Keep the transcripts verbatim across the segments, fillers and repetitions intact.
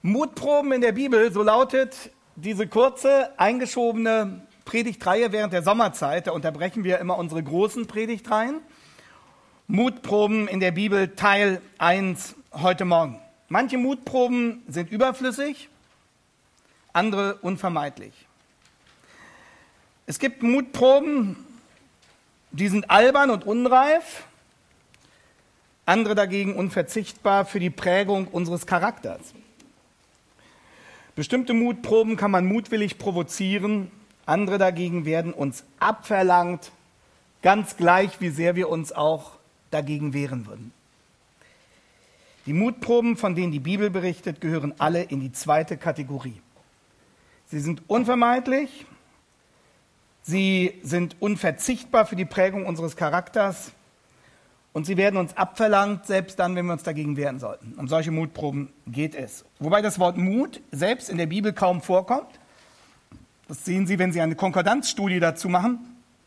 Mutproben in der Bibel, so lautet diese kurze, eingeschobene Predigtreihe während der Sommerzeit. Da unterbrechen wir immer unsere großen Predigtreihen. Mutproben in der Bibel Teil eins heute Morgen. Manche Mutproben sind überflüssig, andere unvermeidlich. Es gibt Mutproben, die sind albern und unreif, andere dagegen unverzichtbar für die Prägung unseres Charakters. Bestimmte Mutproben kann man mutwillig provozieren, andere dagegen werden uns abverlangt, ganz gleich, wie sehr wir uns auch dagegen wehren würden. Die Mutproben, von denen die Bibel berichtet, gehören alle in die zweite Kategorie. Sie sind unvermeidlich, sie sind unverzichtbar für die Prägung unseres Charakters und sie werden uns abverlangt, selbst dann, wenn wir uns dagegen wehren sollten. Um solche Mutproben geht es. Wobei das Wort Mut selbst in der Bibel kaum vorkommt. Das sehen Sie, wenn Sie eine Konkordanzstudie dazu machen.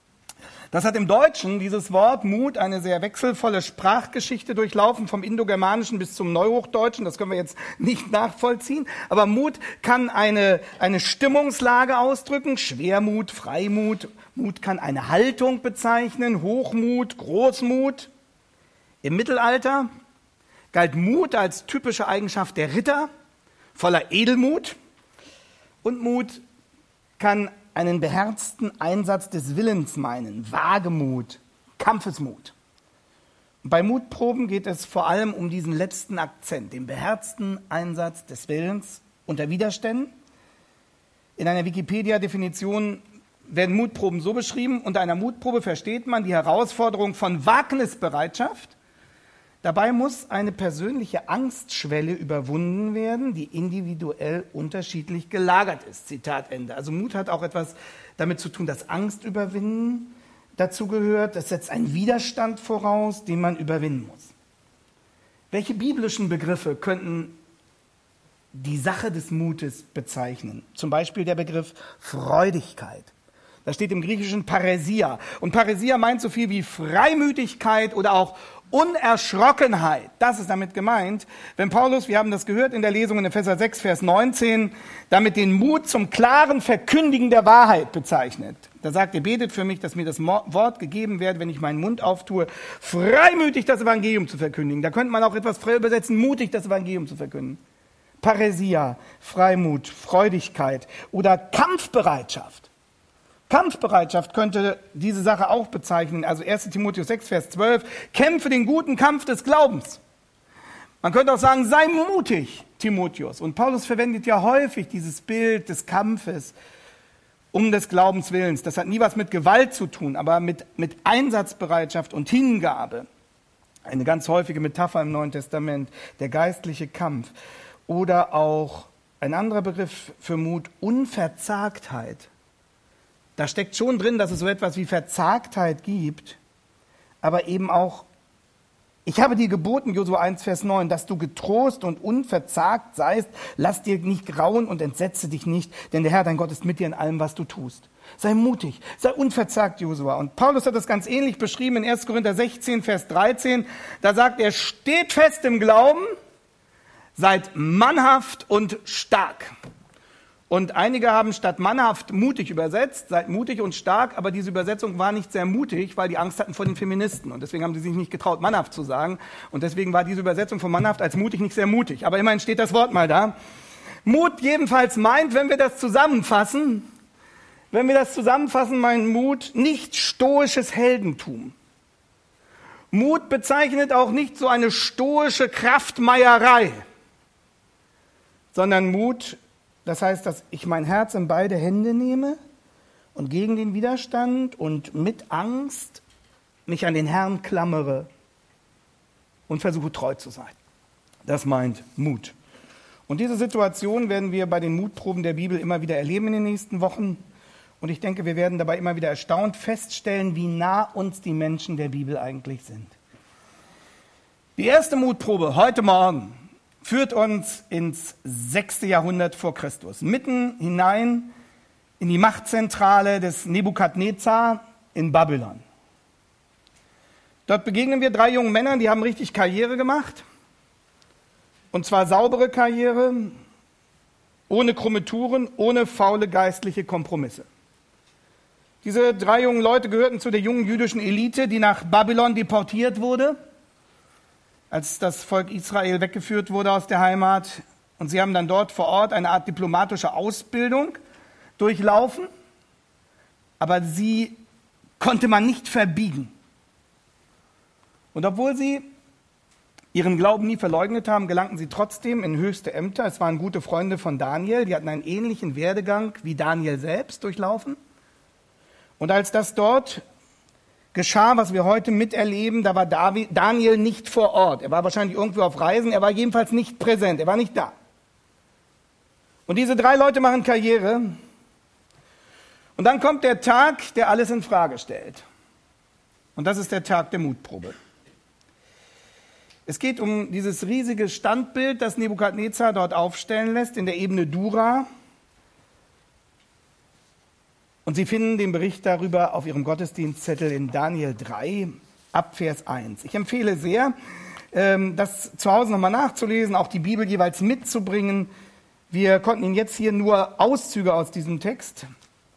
Das hat im Deutschen, dieses Wort Mut, eine sehr wechselvolle Sprachgeschichte durchlaufen, vom Indogermanischen bis zum Neuhochdeutschen. Das können wir jetzt nicht nachvollziehen. Aber Mut kann eine, eine Stimmungslage ausdrücken, Schwermut, Freimut. Mut kann eine Haltung bezeichnen, Hochmut, Großmut. Im Mittelalter galt Mut als typische Eigenschaft der Ritter, voller Edelmut. Und Mut kann einen beherzten Einsatz des Willens meinen, Wagemut, Kampfesmut. Und bei Mutproben geht es vor allem um diesen letzten Akzent, den beherzten Einsatz des Willens unter Widerständen. In einer Wikipedia-Definition werden Mutproben so beschrieben: Unter einer Mutprobe versteht man die Herausforderung von Wagnisbereitschaft. Dabei muss eine persönliche Angstschwelle überwunden werden, die individuell unterschiedlich gelagert ist. Zitat Ende. Also Mut hat auch etwas damit zu tun, dass Angst überwinden dazu gehört. Das setzt einen Widerstand voraus, den man überwinden muss. Welche biblischen Begriffe könnten die Sache des Mutes bezeichnen? Zum Beispiel der Begriff Freudigkeit. Da steht im Griechischen Paresia. Und Paresia meint so viel wie Freimütigkeit oder auch Unerschrockenheit. Das ist damit gemeint, wenn Paulus, wir haben das gehört in der Lesung in Epheser sechs, Vers neunzehn, damit den Mut zum klaren Verkündigen der Wahrheit bezeichnet. Da sagt er, betet für mich, dass mir das Wort gegeben wird, wenn ich meinen Mund auftue, freimütig das Evangelium zu verkündigen. Da könnte man auch etwas frei übersetzen, mutig das Evangelium zu verkünden. Paresia, Freimut, Freudigkeit oder Kampfbereitschaft. Kampfbereitschaft könnte diese Sache auch bezeichnen. Also erster Timotheus sechs, Vers zwölf, kämpfe den guten Kampf des Glaubens. Man könnte auch sagen, sei mutig, Timotheus. Und Paulus verwendet ja häufig dieses Bild des Kampfes um des Glaubens Willens. Das hat nie was mit Gewalt zu tun, aber mit, mit Einsatzbereitschaft und Hingabe. Eine ganz häufige Metapher im Neuen Testament, der geistliche Kampf. Oder auch ein anderer Begriff für Mut, Unverzagtheit. Da steckt schon drin, dass es so etwas wie Verzagtheit gibt, aber eben auch, ich habe dir geboten, Josua eins, Vers neun, dass du getrost und unverzagt seist, lass dir nicht grauen und entsetze dich nicht, denn der Herr, dein Gott, ist mit dir in allem, was du tust. Sei mutig, sei unverzagt, Josua. Und Paulus hat das ganz ähnlich beschrieben in erster Korinther sechzehn, Vers dreizehn, da sagt er, steht fest im Glauben, seid mannhaft und stark. Und einige haben statt mannhaft mutig übersetzt, seid mutig und stark, aber diese Übersetzung war nicht sehr mutig, weil die Angst hatten vor den Feministen. Und deswegen haben sie sich nicht getraut, mannhaft zu sagen. Und deswegen war diese Übersetzung von mannhaft als mutig nicht sehr mutig. Aber immerhin steht das Wort mal da. Mut jedenfalls meint, wenn wir das zusammenfassen, wenn wir das zusammenfassen, meint Mut nicht stoisches Heldentum. Mut bezeichnet auch nicht so eine stoische Kraftmeierei, sondern Mut, das heißt, dass ich mein Herz in beide Hände nehme und gegen den Widerstand und mit Angst mich an den Herrn klammere und versuche treu zu sein. Das meint Mut. Und diese Situation werden wir bei den Mutproben der Bibel immer wieder erleben in den nächsten Wochen. Und ich denke, wir werden dabei immer wieder erstaunt feststellen, wie nah uns die Menschen der Bibel eigentlich sind. Die erste Mutprobe heute Morgen führt uns ins sechste Jahrhundert vor Christus, mitten hinein in die Machtzentrale des Nebukadnezar in Babylon. Dort begegnen wir drei jungen Männern, die haben richtig Karriere gemacht. Und zwar saubere Karriere. ohne krumme Touren, ohne faule geistliche Kompromisse. Diese drei jungen Leute gehörten zu der jungen jüdischen Elite, die nach Babylon deportiert wurde, als das Volk Israel weggeführt wurde aus der Heimat. Und sie haben dann dort vor Ort eine Art diplomatische Ausbildung durchlaufen, aber sie konnte man nicht verbiegen. Und obwohl sie ihren Glauben nie verleugnet haben, gelangten sie trotzdem in höchste Ämter. Es waren gute Freunde von Daniel, die hatten einen ähnlichen Werdegang wie Daniel selbst durchlaufen. Und als das dort geschah, was wir heute miterleben, da war David, Daniel nicht vor Ort. Er war wahrscheinlich irgendwo auf Reisen, er war jedenfalls nicht präsent, er war nicht da. Und diese drei Leute machen Karriere. Und dann kommt der Tag, der alles in Frage stellt. Und das ist der Tag der Mutprobe. Es geht um dieses riesige Standbild, das Nebukadnezar dort aufstellen lässt in der Ebene Dura. Und Sie finden den Bericht darüber auf Ihrem Gottesdienstzettel in Daniel drei, ab Vers eins. Ich empfehle sehr, das zu Hause nochmal nachzulesen, auch die Bibel jeweils mitzubringen. Wir konnten Ihnen jetzt hier nur Auszüge aus diesem Text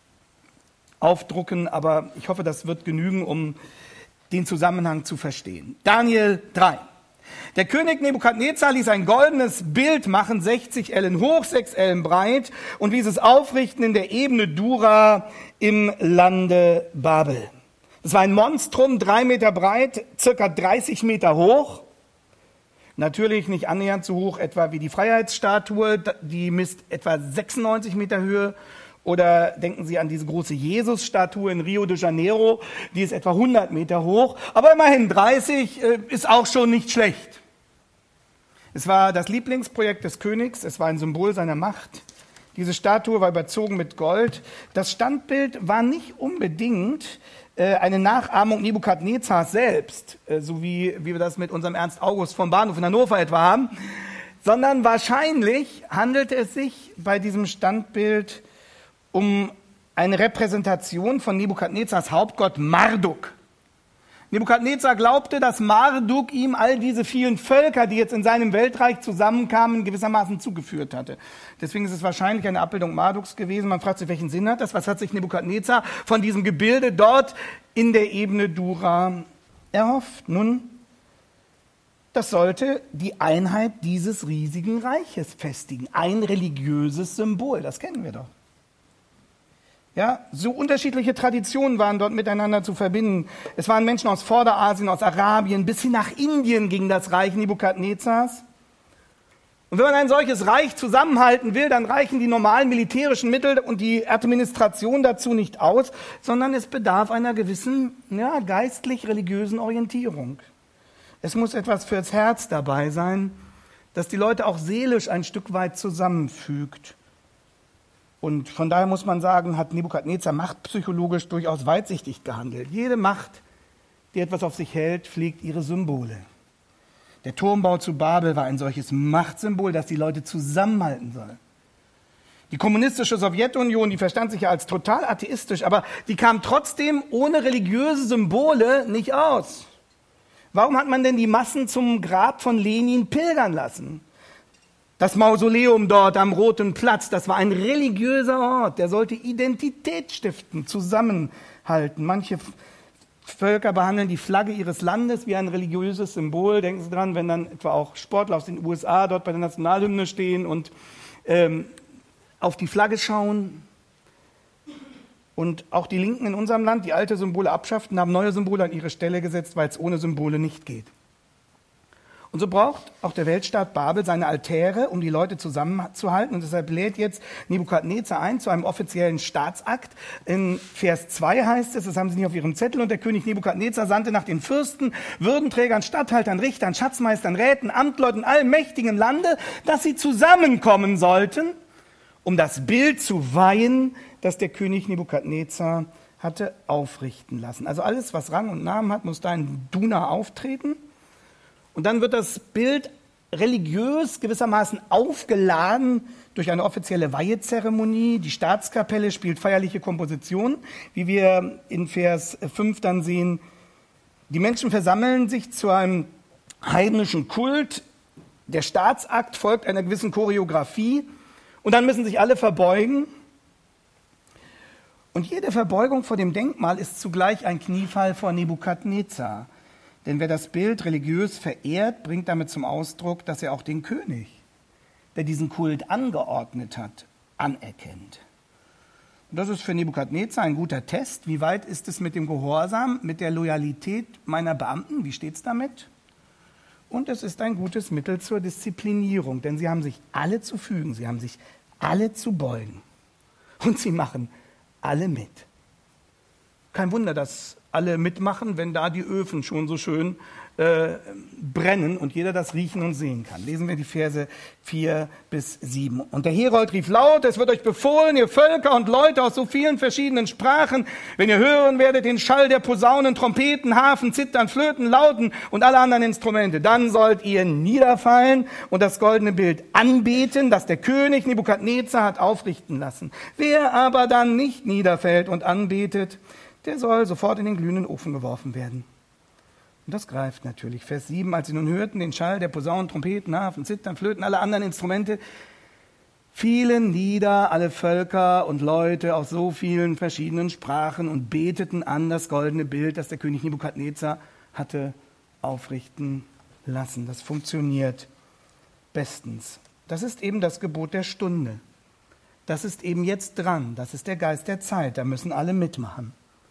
aufdrucken, aber ich hoffe, das wird genügen, um den Zusammenhang zu verstehen. Daniel drei. Der König Nebukadnezar ließ ein goldenes Bild machen, sechzig Ellen hoch, sechs Ellen breit, und ließ es aufrichten in der Ebene Dura im Lande Babel. Es war ein Monstrum, drei Meter breit, circa dreißig Meter hoch. Natürlich nicht annähernd so hoch etwa wie die Freiheitsstatue, die misst etwa sechsundneunzig Meter Höhe. Oder denken Sie an diese große Jesus-Statue in Rio de Janeiro, die ist etwa hundert Meter hoch. Aber immerhin dreißig äh, ist auch schon nicht schlecht. Es war das Lieblingsprojekt des Königs, es war ein Symbol seiner Macht. Diese Statue war überzogen mit Gold. Das Standbild war nicht unbedingt äh, eine Nachahmung Nebukadnezars selbst, äh, so wie, wie wir das mit unserem Ernst August vom Bahnhof in Hannover etwa haben, sondern wahrscheinlich handelte es sich bei diesem Standbild um eine Repräsentation von Nebukadnezars Hauptgott Marduk. Nebukadnezar glaubte, dass Marduk ihm all diese vielen Völker, die jetzt in seinem Weltreich zusammenkamen, gewissermaßen zugeführt hatte. Deswegen ist es wahrscheinlich eine Abbildung Marduks gewesen. Man fragt sich, welchen Sinn hat das? Was hat sich Nebukadnezar von diesem Gebilde dort in der Ebene Dura erhofft? Nun, das sollte die Einheit dieses riesigen Reiches festigen. Ein religiöses Symbol, das kennen wir doch. Ja, so unterschiedliche Traditionen waren dort miteinander zu verbinden. Es waren Menschen aus Vorderasien, aus Arabien, bis hin nach Indien ging das Reich Nebukadnezars. Und wenn man ein solches Reich zusammenhalten will, dann reichen die normalen militärischen Mittel und die Administration dazu nicht aus, sondern es bedarf einer gewissen, ja, geistlich-religiösen Orientierung. Es muss etwas fürs Herz dabei sein, das die Leute auch seelisch ein Stück weit zusammenfügt. Und von daher muss man sagen, hat Nebukadnezar machtpsychologisch durchaus weitsichtig gehandelt. Jede Macht, die etwas auf sich hält, pflegt ihre Symbole. Der Turmbau zu Babel war ein solches Machtsymbol, das die Leute zusammenhalten soll. Die kommunistische Sowjetunion, die verstand sich ja als total atheistisch, aber die kam trotzdem ohne religiöse Symbole nicht aus. Warum hat man denn die Massen zum Grab von Lenin pilgern lassen? Das Mausoleum dort am Roten Platz, das war ein religiöser Ort, der sollte Identität stiften, zusammenhalten. Manche Völker behandeln die Flagge ihres Landes wie ein religiöses Symbol. Denken Sie dran, wenn dann etwa auch Sportler aus den U S A dort bei der Nationalhymne stehen und ähm, auf die Flagge schauen. Und auch die Linken in unserem Land, die alte Symbole abschafften, haben neue Symbole an ihre Stelle gesetzt, weil es ohne Symbole nicht geht. Und so braucht auch der Weltstaat Babel seine Altäre, um die Leute zusammenzuhalten. Und deshalb lädt jetzt Nebukadnezar ein zu einem offiziellen Staatsakt. In Vers zwei heißt es, das haben Sie nicht auf Ihrem Zettel, und der König Nebukadnezar sandte nach den Fürsten, Würdenträgern, Statthaltern, Richtern, Schatzmeistern, Räten, Amtleuten, allem mächtigen Lande, dass sie zusammenkommen sollten, um das Bild zu weihen, das der König Nebukadnezar hatte aufrichten lassen. Also alles, was Rang und Namen hat, muss da in Duna auftreten. Und dann wird das Bild religiös gewissermaßen aufgeladen durch eine offizielle Weihezeremonie. Die Staatskapelle spielt feierliche Kompositionen, wie wir in Vers fünf dann sehen. Die Menschen versammeln sich zu einem heidnischen Kult. Der Staatsakt folgt einer gewissen Choreografie. Und dann müssen sich alle verbeugen. Und jede Verbeugung vor dem Denkmal ist zugleich ein Kniefall vor Nebukadnezar. Denn wer das Bild religiös verehrt, bringt damit zum Ausdruck, dass er auch den König, der diesen Kult angeordnet hat, anerkennt. Und das ist für Nebukadnezar ein guter Test. Wie weit ist es mit dem Gehorsam, mit der Loyalität meiner Beamten? Wie steht es damit? Und es ist ein gutes Mittel zur Disziplinierung, denn sie haben sich alle zu fügen, sie haben sich alle zu beugen. Und sie machen alle mit. Kein Wunder, dass alle mitmachen, wenn da die Öfen schon so schön äh, brennen und jeder das riechen und sehen kann. Lesen wir die Verse vier bis sieben. Und der Herold rief laut: Es wird euch befohlen, ihr Völker und Leute aus so vielen verschiedenen Sprachen, wenn ihr hören werdet den Schall der Posaunen, Trompeten, Harfen, Zittern, Flöten, Lauten und alle anderen Instrumente, dann sollt ihr niederfallen und das goldene Bild anbeten, das der König Nebukadnezar hat aufrichten lassen. Wer aber dann nicht niederfällt und anbetet, der soll sofort in den glühenden Ofen geworfen werden. Und das greift natürlich. Vers sieben, als sie nun hörten den Schall der Posaunen, Trompeten, Harfen, Zittern, Flöten, alle anderen Instrumente, fielen nieder alle Völker und Leute aus so vielen verschiedenen Sprachen und beteten an das goldene Bild, das der König Nebukadnezar hatte aufrichten lassen. Das funktioniert bestens. Das ist eben das Gebot der Stunde. Das ist eben jetzt dran. Das ist der Geist der Zeit. Da müssen alle mitmachen.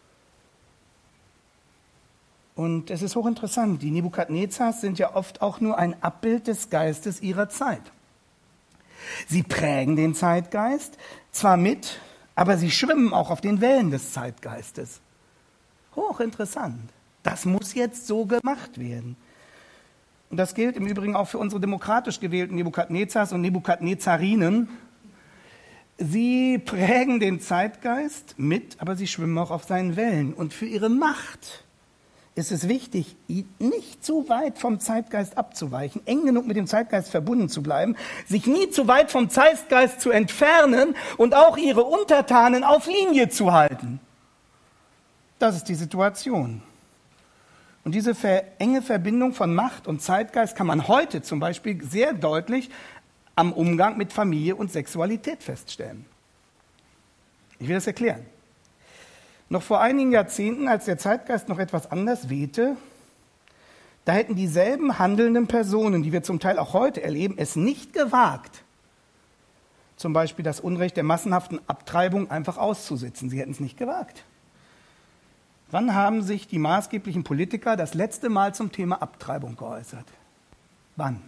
Und es ist hochinteressant, die Nebukadnezars sind ja oft auch nur ein Abbild des Geistes ihrer Zeit. Sie prägen den Zeitgeist, zwar mit, aber sie schwimmen auch auf den Wellen des Zeitgeistes. Hochinteressant. Das muss jetzt so gemacht werden. Und das gilt im Übrigen auch für unsere demokratisch gewählten Nebukadnezars und Nebukadnezarinen. Sie prägen den Zeitgeist mit, aber sie schwimmen auch auf seinen Wellen. Und für ihre Macht ist es wichtig, nicht zu weit vom Zeitgeist abzuweichen, eng genug mit dem Zeitgeist verbunden zu bleiben, sich nie zu weit vom Zeitgeist zu entfernen und auch ihre Untertanen auf Linie zu halten. Das ist die Situation. Und diese enge Verbindung von Macht und Zeitgeist kann man heute zum Beispiel sehr deutlich am Umgang mit Familie und Sexualität feststellen. Ich will das erklären. Noch vor einigen Jahrzehnten, als der Zeitgeist noch etwas anders wehte, da hätten dieselben handelnden Personen, die wir zum Teil auch heute erleben, es nicht gewagt, zum Beispiel das Unrecht der massenhaften Abtreibung einfach auszusitzen. Sie hätten es nicht gewagt. Wann haben sich die maßgeblichen Politiker das letzte Mal zum Thema Abtreibung geäußert? Wann?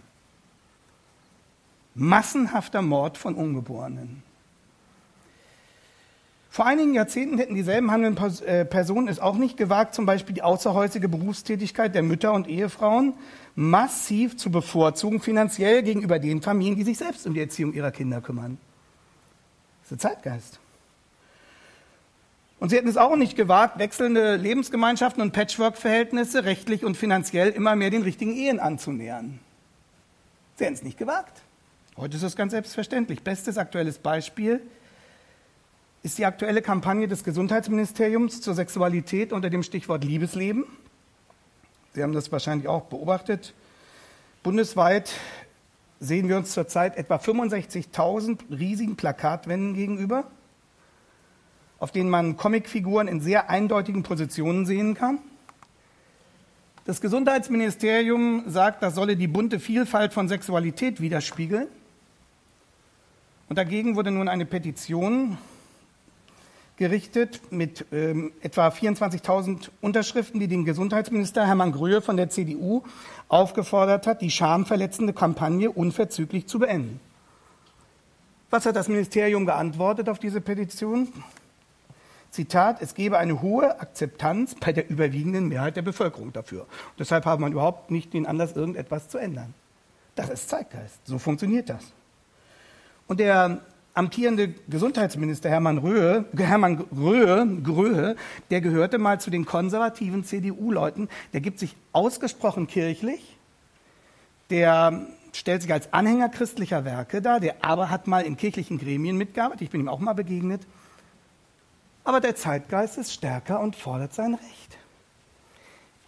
Massenhafter Mord von Ungeborenen. Vor einigen Jahrzehnten hätten dieselben handelnden Personen es auch nicht gewagt, zum Beispiel die außerhäusige Berufstätigkeit der Mütter und Ehefrauen massiv zu bevorzugen, finanziell gegenüber den Familien, die sich selbst um die Erziehung ihrer Kinder kümmern. Das ist der Zeitgeist. Und sie hätten es auch nicht gewagt, wechselnde Lebensgemeinschaften und Patchwork-Verhältnisse rechtlich und finanziell immer mehr den richtigen Ehen anzunähern. Sie hätten es nicht gewagt. Heute ist es ganz selbstverständlich. Bestes aktuelles Beispiel ist die aktuelle Kampagne des Gesundheitsministeriums zur Sexualität unter dem Stichwort Liebesleben. Sie haben das wahrscheinlich auch beobachtet. Bundesweit sehen wir uns zurzeit etwa fünfundsechzigtausend riesigen Plakatwänden gegenüber, auf denen man Comicfiguren in sehr eindeutigen Positionen sehen kann. Das Gesundheitsministerium sagt, das solle die bunte Vielfalt von Sexualität widerspiegeln. Und dagegen wurde nun eine Petition gerichtet mit ähm, etwa vierundzwanzigtausend Unterschriften, die den Gesundheitsminister Hermann Gröhe von der C D U aufgefordert hat, die schamverletzende Kampagne unverzüglich zu beenden. Was hat das Ministerium geantwortet auf diese Petition? Zitat, es gebe eine hohe Akzeptanz bei der überwiegenden Mehrheit der Bevölkerung dafür. Und deshalb habe man überhaupt nicht den Anlass, irgendetwas zu ändern. Das ist Zeitgeist. So funktioniert das. Und der amtierende Gesundheitsminister Hermann Röhe, Hermann Gröhe, Gröhe, der gehörte mal zu den konservativen C D U-Leuten, der gibt sich ausgesprochen kirchlich, der stellt sich als Anhänger christlicher Werke dar, der aber hat mal in kirchlichen Gremien mitgearbeitet, ich bin ihm auch mal begegnet, aber der Zeitgeist ist stärker und fordert sein Recht.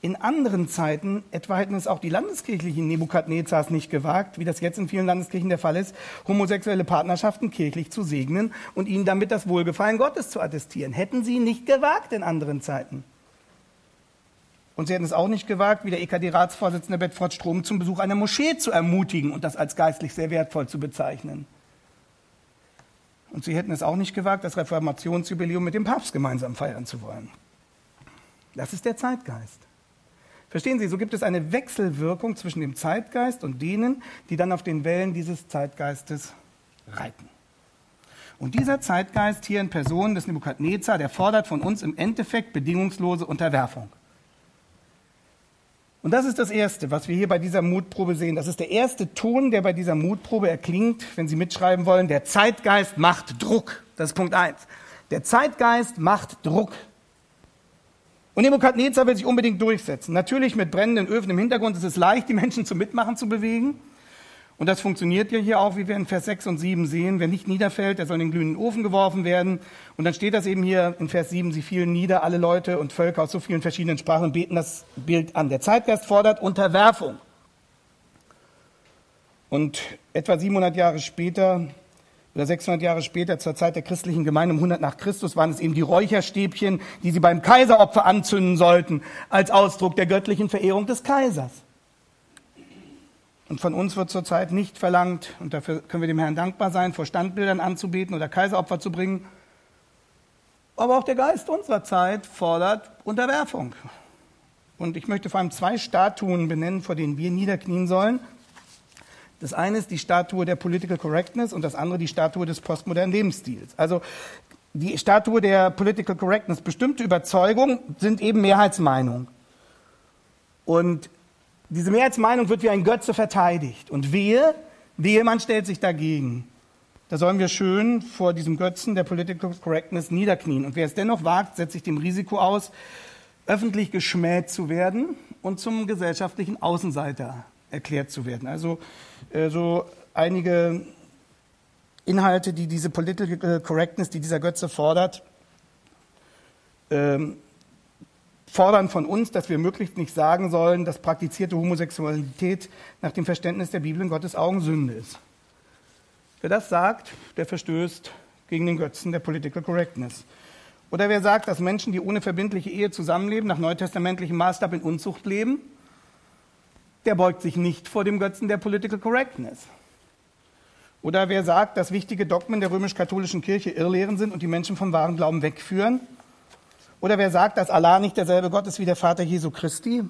In anderen Zeiten, etwa hätten es auch die landeskirchlichen Nebukadnezars nicht gewagt, wie das jetzt in vielen Landeskirchen der Fall ist, homosexuelle Partnerschaften kirchlich zu segnen und ihnen damit das Wohlgefallen Gottes zu attestieren. Hätten sie nicht gewagt in anderen Zeiten. Und sie hätten es auch nicht gewagt, wie der E K D-Ratsvorsitzende Bedford Strom, zum Besuch einer Moschee zu ermutigen und das als geistlich sehr wertvoll zu bezeichnen. Und sie hätten es auch nicht gewagt, das Reformationsjubiläum mit dem Papst gemeinsam feiern zu wollen. Das ist der Zeitgeist. Verstehen Sie, so gibt es eine Wechselwirkung zwischen dem Zeitgeist und denen, die dann auf den Wellen dieses Zeitgeistes reiten. Und dieser Zeitgeist hier in Person des Nebukadnezar, der fordert von uns im Endeffekt bedingungslose Unterwerfung. Und das ist das Erste, was wir hier bei dieser Mutprobe sehen. Das ist der erste Ton, der bei dieser Mutprobe erklingt, wenn Sie mitschreiben wollen. Der Zeitgeist macht Druck. Das ist Punkt eins. Der Zeitgeist macht Druck. Und Nebukadnezar will sich unbedingt durchsetzen. Natürlich mit brennenden Öfen im Hintergrund ist es leicht, die Menschen zum Mitmachen zu bewegen. Und das funktioniert ja hier auch, wie wir in Vers sechs und sieben sehen. Wer nicht niederfällt, der soll in den glühenden Ofen geworfen werden. Und dann steht das eben hier in Vers sieben, sie fielen nieder, alle Leute und Völker aus so vielen verschiedenen Sprachen und beten das Bild an. Der Zeitgeist fordert Unterwerfung. Und etwa siebenhundert Jahre später oder sechshundert Jahre später, zur Zeit der christlichen Gemeinde um hundert nach Christus, waren es eben die Räucherstäbchen, die sie beim Kaiseropfer anzünden sollten, als Ausdruck der göttlichen Verehrung des Kaisers. Und von uns wird zurzeit nicht verlangt, und dafür können wir dem Herrn dankbar sein, vor Standbildern anzubeten oder Kaiseropfer zu bringen. Aber auch der Geist unserer Zeit fordert Unterwerfung. Und ich möchte vor allem zwei Statuen benennen, vor denen wir niederknien sollen. Das eine ist die Statue der Political Correctness und das andere die Statue des postmodernen Lebensstils. Also die Statue der Political Correctness, bestimmte Überzeugungen sind eben Mehrheitsmeinung. Und diese Mehrheitsmeinung wird wie ein Götze verteidigt. Und wehe, wehe, man stellt sich dagegen. Da sollen wir schön vor diesem Götzen der Political Correctness niederknien. Und wer es dennoch wagt, setzt sich dem Risiko aus, öffentlich geschmäht zu werden und zum gesellschaftlichen Außenseiter erklärt zu werden. Also äh, so einige Inhalte, die diese Political Correctness, die dieser Götze fordert, ähm, fordern von uns, dass wir möglichst nicht sagen sollen, dass praktizierte Homosexualität nach dem Verständnis der Bibel in Gottes Augen Sünde ist. Wer das sagt, der verstößt gegen den Götzen der Political Correctness. Oder wer sagt, dass Menschen, die ohne verbindliche Ehe zusammenleben, nach neutestamentlichem Maßstab in Unzucht leben, der beugt sich nicht vor dem Götzen der Political Correctness. Oder wer sagt, dass wichtige Dogmen der römisch-katholischen Kirche Irrlehren sind und die Menschen vom wahren Glauben wegführen. Oder wer sagt, dass Allah nicht derselbe Gott ist wie der Vater Jesu Christi.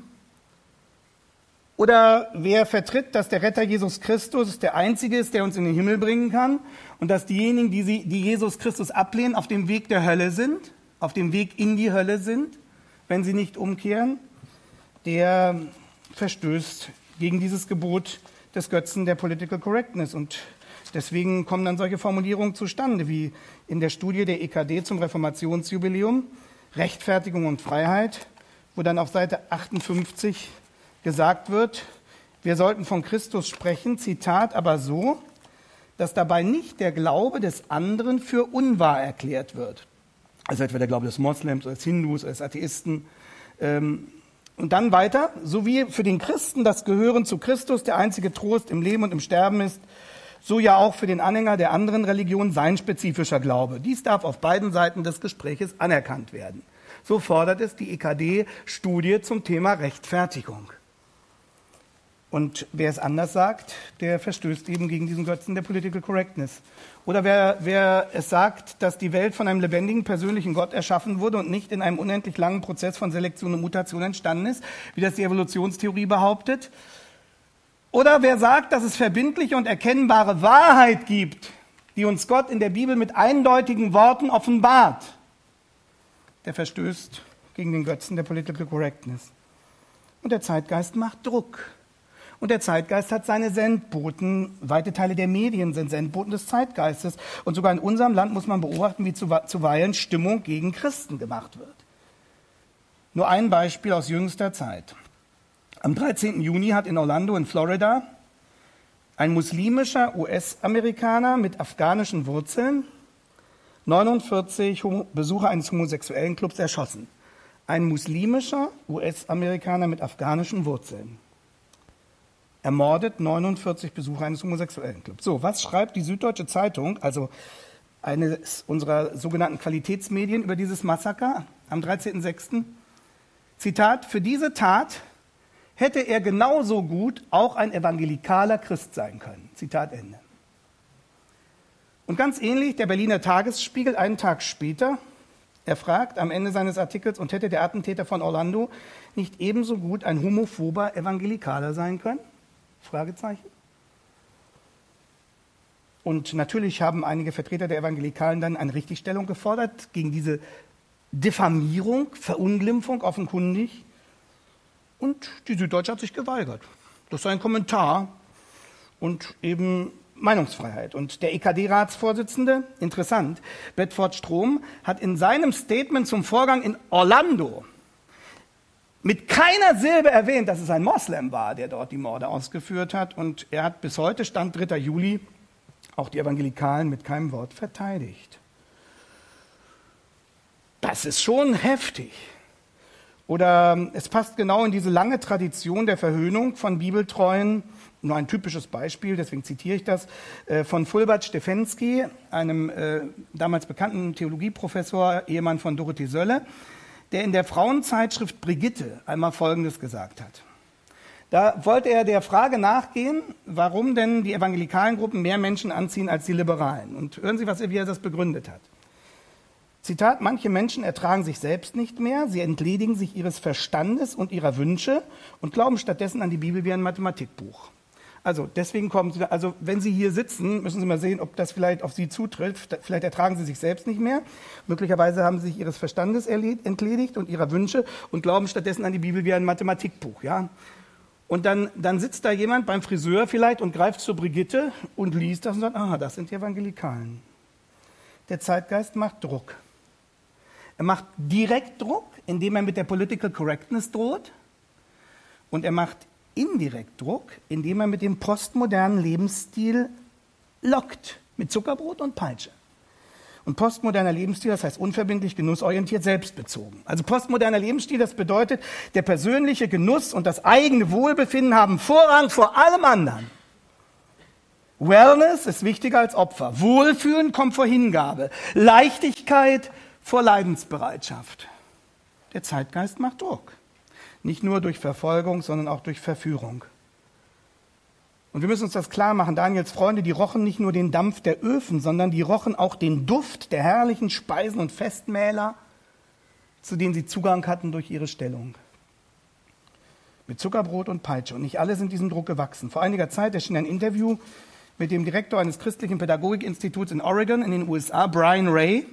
Oder wer vertritt, dass der Retter Jesus Christus der Einzige ist, der uns in den Himmel bringen kann und dass diejenigen, die, sie, die Jesus Christus ablehnen, auf dem Weg der Hölle sind, auf dem Weg in die Hölle sind, wenn sie nicht umkehren, der verstößt gegen dieses Gebot des Götzen der Political Correctness. Und deswegen kommen dann solche Formulierungen zustande, wie in der Studie der E K D zum Reformationsjubiläum, Rechtfertigung und Freiheit, wo dann auf Seite achtundfünfzig gesagt wird, wir sollten von Christus sprechen, Zitat, aber so, dass dabei nicht der Glaube des anderen für unwahr erklärt wird. Also etwa der Glaube des Moslems oder des Hindus oder des Atheisten. Und dann weiter, so wie für den Christen das Gehören zu Christus der einzige Trost im Leben und im Sterben ist, so ja auch für den Anhänger der anderen Religion sein spezifischer Glaube. Dies darf auf beiden Seiten des Gespräches anerkannt werden. So fordert es die E K D-Studie zum Thema Rechtfertigung. Und wer es anders sagt, der verstößt eben gegen diesen Götzen der Political Correctness. Oder wer, wer es sagt, dass die Welt von einem lebendigen, persönlichen Gott erschaffen wurde und nicht in einem unendlich langen Prozess von Selektion und Mutation entstanden ist, wie das die Evolutionstheorie behauptet. Oder wer sagt, dass es verbindliche und erkennbare Wahrheit gibt, die uns Gott in der Bibel mit eindeutigen Worten offenbart, der verstößt gegen den Götzen der Political Correctness. Und der Zeitgeist macht Druck. Und der Zeitgeist hat seine Sendboten, weite Teile der Medien sind Sendboten des Zeitgeistes. Und sogar in unserem Land muss man beobachten, wie zuweilen Stimmung gegen Christen gemacht wird. Nur ein Beispiel aus jüngster Zeit. Am dreizehnten Juni hat in Orlando in Florida ein muslimischer U S-Amerikaner mit afghanischen Wurzeln neunundvierzig Besucher eines homosexuellen Clubs erschossen. ein muslimischer U S-Amerikaner mit afghanischen Wurzeln. Ermordet neunundvierzig Besucher eines homosexuellen Clubs. So, was schreibt die Süddeutsche Zeitung, also eines unserer sogenannten Qualitätsmedien, über dieses Massaker am dreizehnten sechsten? Zitat: Für diese Tat hätte er genauso gut auch ein evangelikaler Christ sein können. Zitat Ende. Und ganz ähnlich der Berliner Tagesspiegel einen Tag später. Er fragt am Ende seines Artikels, und hätte der Attentäter von Orlando nicht ebenso gut ein homophober Evangelikaler sein können? Fragezeichen. Und natürlich haben einige Vertreter der Evangelikalen dann eine Richtigstellung gefordert gegen diese Diffamierung, Verunglimpfung offenkundig. Und die Süddeutsche hat sich geweigert. Das sei ein Kommentar und eben Meinungsfreiheit. Und der E K D-Ratsvorsitzende, interessant, Bedford Strom, hat in seinem Statement zum Vorgang in Orlando mit keiner Silbe erwähnt, dass es ein Moslem war, der dort die Morde ausgeführt hat. Und er hat bis heute, Stand dritter Juli, auch die Evangelikalen mit keinem Wort verteidigt. Das ist schon heftig. Oder es passt genau in diese lange Tradition der Verhöhnung von Bibeltreuen. Nur ein typisches Beispiel, deswegen zitiere ich das, von Fulbert Stefensky, einem äh, damals bekannten Theologieprofessor, Ehemann von Dorothee Sölle, der in der Frauenzeitschrift Brigitte einmal Folgendes gesagt hat. Da wollte er der Frage nachgehen, warum denn die evangelikalen Gruppen mehr Menschen anziehen als die Liberalen. Und hören Sie, was er, wie er das begründet hat. Zitat: Manche Menschen ertragen sich selbst nicht mehr, sie entledigen sich ihres Verstandes und ihrer Wünsche und glauben stattdessen an die Bibel wie ein Mathematikbuch. Also deswegen kommen Sie, also wenn Sie hier sitzen, müssen Sie mal sehen, ob das vielleicht auf Sie zutrifft. Vielleicht ertragen Sie sich selbst nicht mehr. Möglicherweise haben Sie sich Ihres Verstandes entledigt und Ihrer Wünsche und glauben stattdessen an die Bibel wie ein Mathematikbuch. Ja? Und dann, dann sitzt da jemand beim Friseur vielleicht und greift zur Brigitte und liest das und sagt, ah, das sind die Evangelikalen. Der Zeitgeist macht Druck. Er macht direkt Druck, indem er mit der Political Correctness droht. Und er macht indirekt Druck, indem er mit dem postmodernen Lebensstil lockt. Mit Zuckerbrot und Peitsche. Und postmoderner Lebensstil, das heißt unverbindlich, genussorientiert, selbstbezogen. Also postmoderner Lebensstil, das bedeutet, der persönliche Genuss und das eigene Wohlbefinden haben Vorrang vor allem anderen. Wellness ist wichtiger als Opfer. Wohlfühlen kommt vor Hingabe. Leichtigkeit vor Leidensbereitschaft. Der Zeitgeist macht Druck. Nicht nur durch Verfolgung, sondern auch durch Verführung. Und wir müssen uns das klar machen, Daniels Freunde, die rochen nicht nur den Dampf der Öfen, sondern die rochen auch den Duft der herrlichen Speisen und Festmähler, zu denen sie Zugang hatten durch ihre Stellung. Mit Zuckerbrot und Peitsche. Und nicht alle sind diesem Druck gewachsen. Vor einiger Zeit erschien ein Interview mit dem Direktor eines christlichen Pädagogikinstituts in Oregon in den U S A, Brian Ray.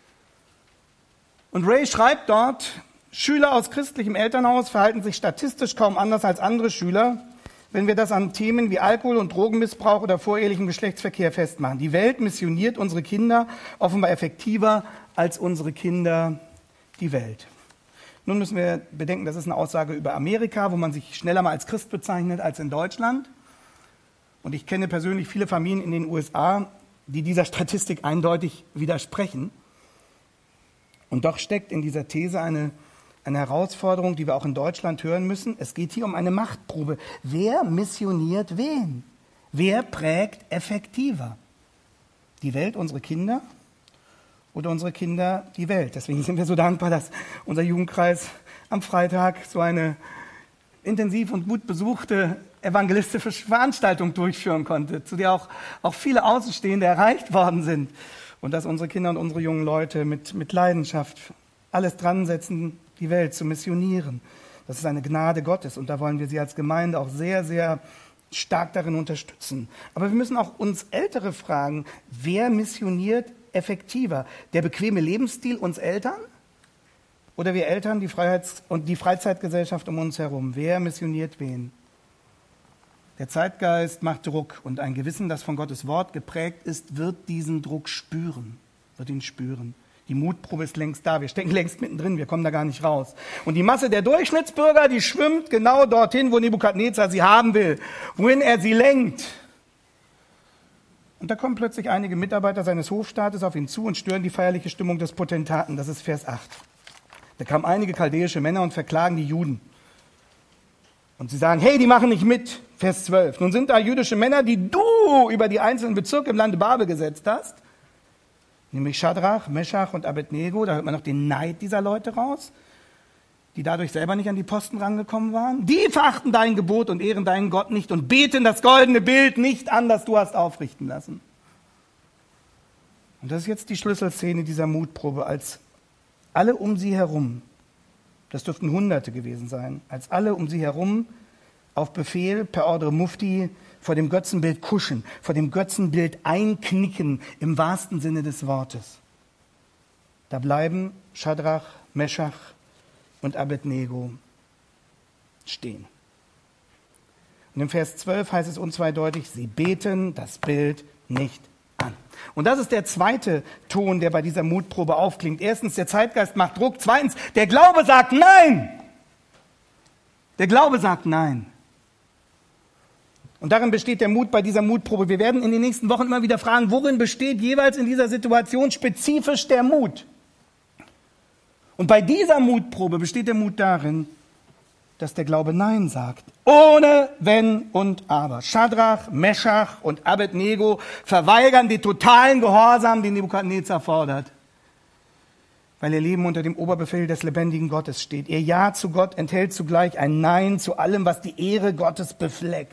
Und Ray schreibt dort, Schüler aus christlichem Elternhaus verhalten sich statistisch kaum anders als andere Schüler, wenn wir das an Themen wie Alkohol- und Drogenmissbrauch oder vorehelichem Geschlechtsverkehr festmachen. Die Welt missioniert unsere Kinder offenbar effektiver als unsere Kinder die Welt. Nun müssen wir bedenken, das ist eine Aussage über Amerika, wo man sich schneller mal als Christ bezeichnet als in Deutschland. Und ich kenne persönlich viele Familien in den U S A, die dieser Statistik eindeutig widersprechen. Und doch steckt in dieser These eine, eine Herausforderung, die wir auch in Deutschland hören müssen. Es geht hier um eine Machtprobe. Wer missioniert wen? Wer prägt effektiver? Die Welt, unsere Kinder oder unsere Kinder die Welt? Deswegen sind wir so dankbar, dass unser Jugendkreis am Freitag so eine intensiv und gut besuchte evangelistische Veranstaltung durchführen konnte, zu der auch, auch viele Außenstehende erreicht worden sind. Und dass unsere Kinder und unsere jungen Leute mit, mit Leidenschaft alles dran setzen, die Welt zu missionieren. Das ist eine Gnade Gottes und da wollen wir sie als Gemeinde auch sehr, sehr stark darin unterstützen. Aber wir müssen auch uns Ältere fragen, wer missioniert effektiver? Der bequeme Lebensstil uns Eltern oder wir Eltern die Freiheits- und die Freizeitgesellschaft um uns herum? Wer missioniert wen? Der Zeitgeist macht Druck und ein Gewissen, das von Gottes Wort geprägt ist, wird diesen Druck spüren, wird ihn spüren. Die Mutprobe ist längst da, wir stecken längst mittendrin, wir kommen da gar nicht raus. Und die Masse der Durchschnittsbürger, die schwimmt genau dorthin, wo Nebukadnezar sie haben will, wohin er sie lenkt. Und da kommen plötzlich einige Mitarbeiter seines Hofstaates auf ihn zu und stören die feierliche Stimmung des Potentaten. Das ist Vers acht. Da kamen einige chaldäische Männer und verklagen die Juden. Und sie sagen, hey, die machen nicht mit. Vers zwölf. Nun sind da jüdische Männer, die du über die einzelnen Bezirke im Lande Babel gesetzt hast. Nämlich Schadrach, Meschach und Abednego. Da hört man noch den Neid dieser Leute raus, die dadurch selber nicht an die Posten rangekommen waren. Die verachten dein Gebot und ehren deinen Gott nicht und beten das goldene Bild nicht an, das du hast aufrichten lassen. Und das ist jetzt die Schlüsselszene dieser Mutprobe, als alle um sie herum, das dürften Hunderte gewesen sein, als alle um sie herum auf Befehl per Ordre Mufti vor dem Götzenbild kuschen, vor dem Götzenbild einknicken im wahrsten Sinne des Wortes. Da bleiben Schadrach, Meschach und Abednego stehen. Und im Vers zwölf heißt es unzweideutig, sie beten das Bild nicht an. Und das ist der zweite Ton, der bei dieser Mutprobe aufklingt. Erstens, der Zeitgeist macht Druck. Zweitens, der Glaube sagt Nein. Der Glaube sagt Nein. Und darin besteht der Mut bei dieser Mutprobe. Wir werden in den nächsten Wochen immer wieder fragen, worin besteht jeweils in dieser Situation spezifisch der Mut? Und bei dieser Mutprobe besteht der Mut darin, dass der Glaube Nein sagt. Ohne Wenn und Aber. Schadrach, Meschach und Abednego verweigern den totalen Gehorsam, den Nebukadnezar fordert. Weil ihr Leben unter dem Oberbefehl des lebendigen Gottes steht. Ihr Ja zu Gott enthält zugleich ein Nein zu allem, was die Ehre Gottes befleckt.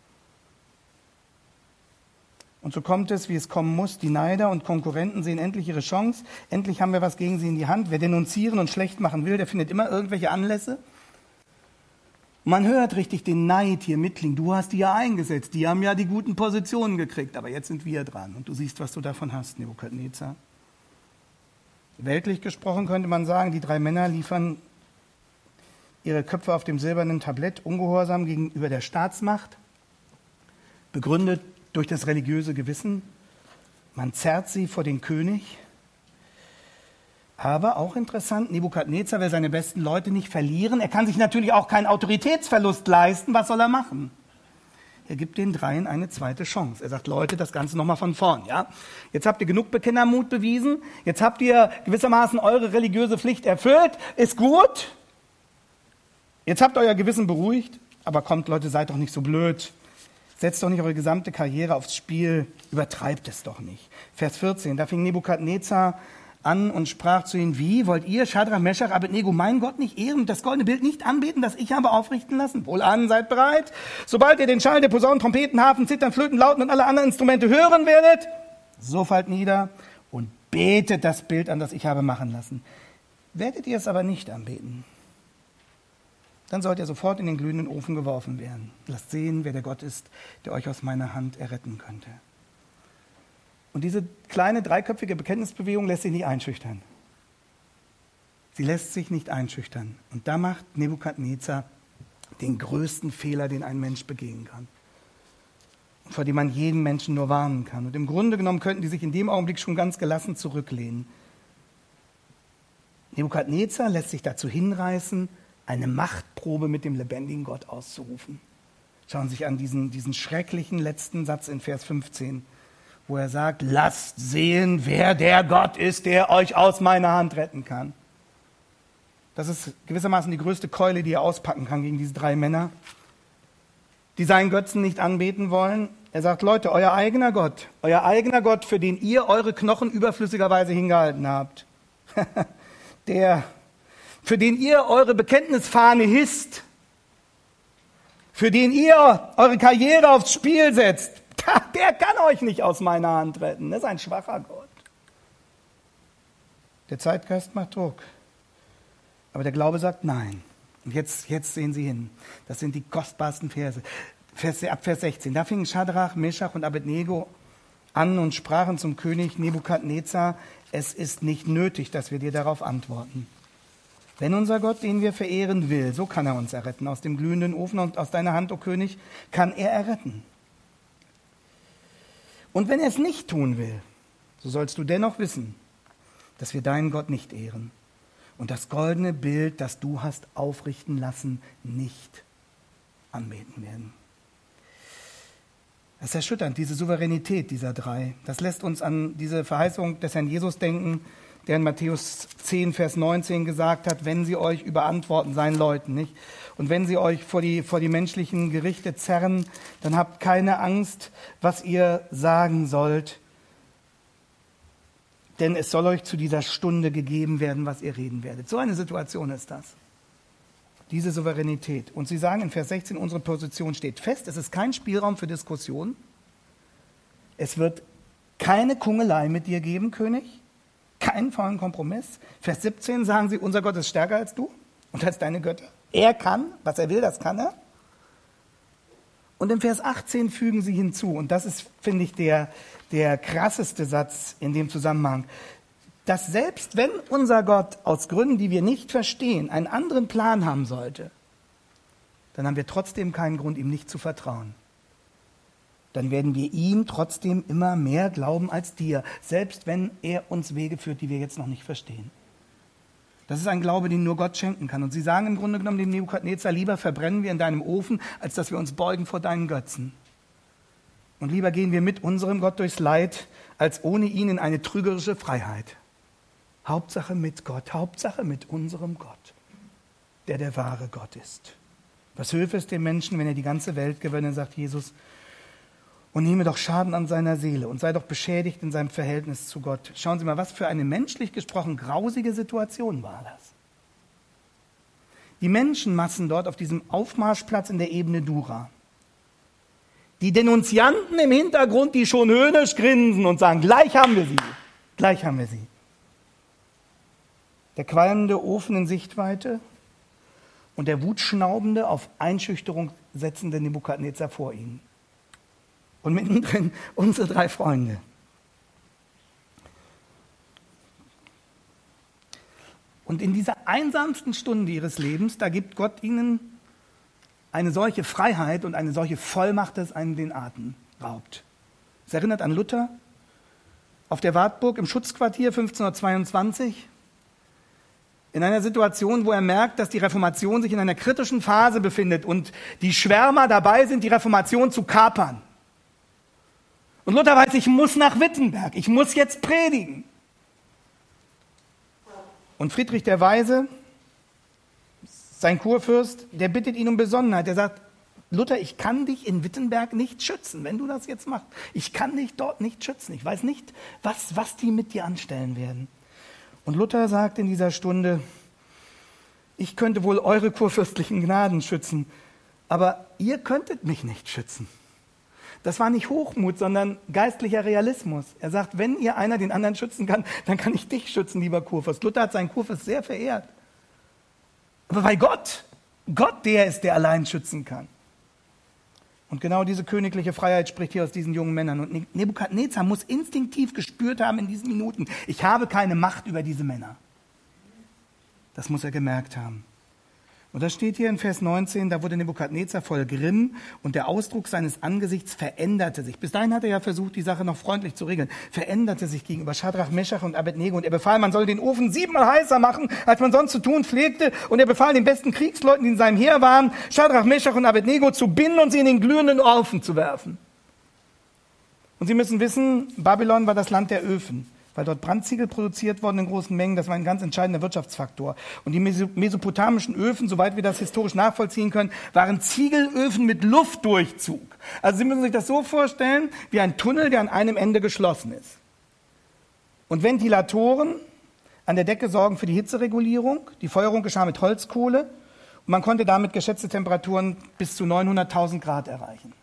Und so kommt es, wie es kommen muss. Die Neider und Konkurrenten sehen endlich ihre Chance. Endlich haben wir was gegen sie in die Hand. Wer denunzieren und schlecht machen will, der findet immer irgendwelche Anlässe. Man hört richtig den Neid hier mitklingen. Du hast die ja eingesetzt. Die haben ja die guten Positionen gekriegt. Aber jetzt sind wir dran. Und du siehst, was du davon hast, Nebukadnezar. Weltlich gesprochen könnte man sagen, die drei Männer liefern ihre Köpfe auf dem silbernen Tablett, ungehorsam gegenüber der Staatsmacht, begründet durch das religiöse Gewissen. Man zerrt sie vor den König. Aber auch interessant, Nebukadnezar will seine besten Leute nicht verlieren. Er kann sich natürlich auch keinen Autoritätsverlust leisten. Was soll er machen? Er gibt den Dreien eine zweite Chance. Er sagt, Leute, das Ganze nochmal von vorn. Ja? Jetzt habt ihr genug Bekennermut bewiesen. Jetzt habt ihr gewissermaßen eure religiöse Pflicht erfüllt. Ist gut. Jetzt habt ihr euer Gewissen beruhigt. Aber kommt, Leute, seid doch nicht so blöd. Setzt doch nicht eure gesamte Karriere aufs Spiel. Übertreibt es doch nicht. Vers vierzehn, da fing Nebukadnezar an und sprach zu ihnen, wie, wollt ihr, Schadrach, Meschach, Abednego, mein Gott nicht ehren, das goldene Bild nicht anbeten, das ich habe aufrichten lassen? Wohlan, seid bereit. Sobald ihr den Schall der Posaunen, Trompeten, Harfen, Zittern, Flöten, Lauten und alle anderen Instrumente hören werdet, so fallt nieder und betet das Bild an, das ich habe machen lassen. Werdet ihr es aber nicht anbeten, dann sollt ihr sofort in den glühenden Ofen geworfen werden. Lasst sehen, wer der Gott ist, der euch aus meiner Hand erretten könnte. Und diese kleine dreiköpfige Bekenntnisbewegung lässt sich nicht einschüchtern. Sie lässt sich nicht einschüchtern. Und da macht Nebukadnezar den größten Fehler, den ein Mensch begehen kann. Und vor dem man jeden Menschen nur warnen kann. Und im Grunde genommen könnten die sich in dem Augenblick schon ganz gelassen zurücklehnen. Nebukadnezar lässt sich dazu hinreißen, eine Machtprobe mit dem lebendigen Gott auszurufen. Schauen Sie sich an diesen, diesen schrecklichen letzten Satz in Vers fünfzehn, wo er sagt, lasst sehen, wer der Gott ist, der euch aus meiner Hand retten kann. Das ist gewissermaßen die größte Keule, die er auspacken kann gegen diese drei Männer, die seinen Götzen nicht anbeten wollen. Er sagt, Leute, euer eigener Gott, euer eigener Gott, für den ihr eure Knochen überflüssigerweise hingehalten habt, der, für den ihr eure Bekenntnisfahne hisst, für den ihr eure Karriere aufs Spiel setzt, der kann euch nicht aus meiner Hand retten. Das ist ein schwacher Gott. Der Zeitgeist macht Druck. Aber der Glaube sagt Nein. Und jetzt, jetzt sehen Sie hin. Das sind die kostbarsten Verse. Vers, ab Vers sechzehn. Da fingen Schadrach, Meschach und Abednego an und sprachen zum König Nebukadnezar, es ist nicht nötig, dass wir dir darauf antworten. Wenn unser Gott, den wir verehren, will, so kann er uns erretten. Aus dem glühenden Ofen und aus deiner Hand, o König, kann er erretten. Und wenn er es nicht tun will, so sollst du dennoch wissen, dass wir deinen Gott nicht ehren und das goldene Bild, das du hast aufrichten lassen, nicht anbeten werden. Das ist erschütternd, diese Souveränität dieser drei. Das lässt uns an diese Verheißung des Herrn Jesus denken, der in Matthäus zehn, Vers neunzehn gesagt hat, wenn sie euch überantworten, seinen Leuten, nicht? Und wenn sie euch vor die, vor die menschlichen Gerichte zerren, dann habt keine Angst, was ihr sagen sollt, denn es soll euch zu dieser Stunde gegeben werden, was ihr reden werdet. So eine Situation ist das. Diese Souveränität. Und sie sagen in Vers sechzehn, unsere Position steht fest, es ist kein Spielraum für Diskussion. Es wird keine Kungelei mit dir geben, König, keinen faulen Kompromiss. Vers siebzehn sagen sie, unser Gott ist stärker als du und als deine Götter. Er kann, was er will, das kann er. Und im Vers achtzehn fügen sie hinzu, und das ist, finde ich, der, der krasseste Satz in dem Zusammenhang, dass selbst wenn unser Gott aus Gründen, die wir nicht verstehen, einen anderen Plan haben sollte, dann haben wir trotzdem keinen Grund, ihm nicht zu vertrauen. Dann werden wir ihm trotzdem immer mehr glauben als dir, selbst wenn er uns Wege führt, die wir jetzt noch nicht verstehen. Das ist ein Glaube, den nur Gott schenken kann. Und sie sagen im Grunde genommen dem Nebukadnezar, lieber verbrennen wir in deinem Ofen, als dass wir uns beugen vor deinen Götzen. Und lieber gehen wir mit unserem Gott durchs Leid, als ohne ihn in eine trügerische Freiheit. Hauptsache mit Gott, Hauptsache mit unserem Gott, der der wahre Gott ist. Was hilft es dem Menschen, wenn er die ganze Welt gewinne, sagt Jesus, und nehme doch Schaden an seiner Seele und sei doch beschädigt in seinem Verhältnis zu Gott. Schauen Sie mal, was für eine menschlich gesprochen grausige Situation war das. Die Menschenmassen dort auf diesem Aufmarschplatz in der Ebene Dura. Die Denunzianten im Hintergrund, die schon höhnisch grinsen und sagen, gleich haben wir sie, gleich haben wir sie. Der qualmende Ofen in Sichtweite und der wutschnaubende, auf Einschüchterung setzende Nebukadnezar vor ihnen. Und mittendrin unsere drei Freunde. Und in dieser einsamsten Stunde ihres Lebens, da gibt Gott ihnen eine solche Freiheit und eine solche Vollmacht, dass einen den Atem raubt. Es erinnert an Luther auf der Wartburg im Schutzquartier fünfzehnhundertzweiundzwanzig. In einer Situation, wo er merkt, dass die Reformation sich in einer kritischen Phase befindet und die Schwärmer dabei sind, die Reformation zu kapern. Und Luther weiß, ich muss nach Wittenberg, ich muss jetzt predigen. Und Friedrich der Weise, sein Kurfürst, der bittet ihn um Besonnenheit. Er sagt, Luther, ich kann dich in Wittenberg nicht schützen, wenn du das jetzt machst. Ich kann dich dort nicht schützen. Ich weiß nicht, was, was die mit dir anstellen werden. Und Luther sagt in dieser Stunde, ich könnte wohl eure kurfürstlichen Gnaden schützen, aber ihr könntet mich nicht schützen. Das war nicht Hochmut, sondern geistlicher Realismus. Er sagt, wenn ihr einer den anderen schützen kann, dann kann ich dich schützen, lieber Kurfürst. Luther hat seinen Kurfürst sehr verehrt. Aber weil Gott, Gott der ist, der allein schützen kann. Und genau diese königliche Freiheit spricht hier aus diesen jungen Männern. Und Nebukadnezar muss instinktiv gespürt haben in diesen Minuten, ich habe keine Macht über diese Männer. Das muss er gemerkt haben. Und das steht hier in Vers neunzehn, da wurde Nebukadnezar voll Grimm und der Ausdruck seines Angesichts veränderte sich. Bis dahin hat er ja versucht, die Sache noch freundlich zu regeln. Veränderte sich gegenüber Schadrach, Meschach und Abednego und er befahl, man soll den Ofen siebenmal heißer machen, als man sonst zu tun pflegte. Und er befahl den besten Kriegsleuten, die in seinem Heer waren, Schadrach, Meschach und Abednego zu binden und sie in den glühenden Ofen zu werfen. Und Sie müssen wissen, Babylon war das Land der Öfen. Weil dort Brandziegel produziert wurden in großen Mengen, das war ein ganz entscheidender Wirtschaftsfaktor. Und die mesopotamischen Öfen, soweit wir das historisch nachvollziehen können, waren Ziegelöfen mit Luftdurchzug. Also Sie müssen sich das so vorstellen, wie ein Tunnel, der an einem Ende geschlossen ist. Und Ventilatoren an der Decke sorgen für die Hitzeregulierung. Die Feuerung geschah mit Holzkohle und man konnte damit geschätzte Temperaturen bis zu neunhunderttausend Grad erreichen.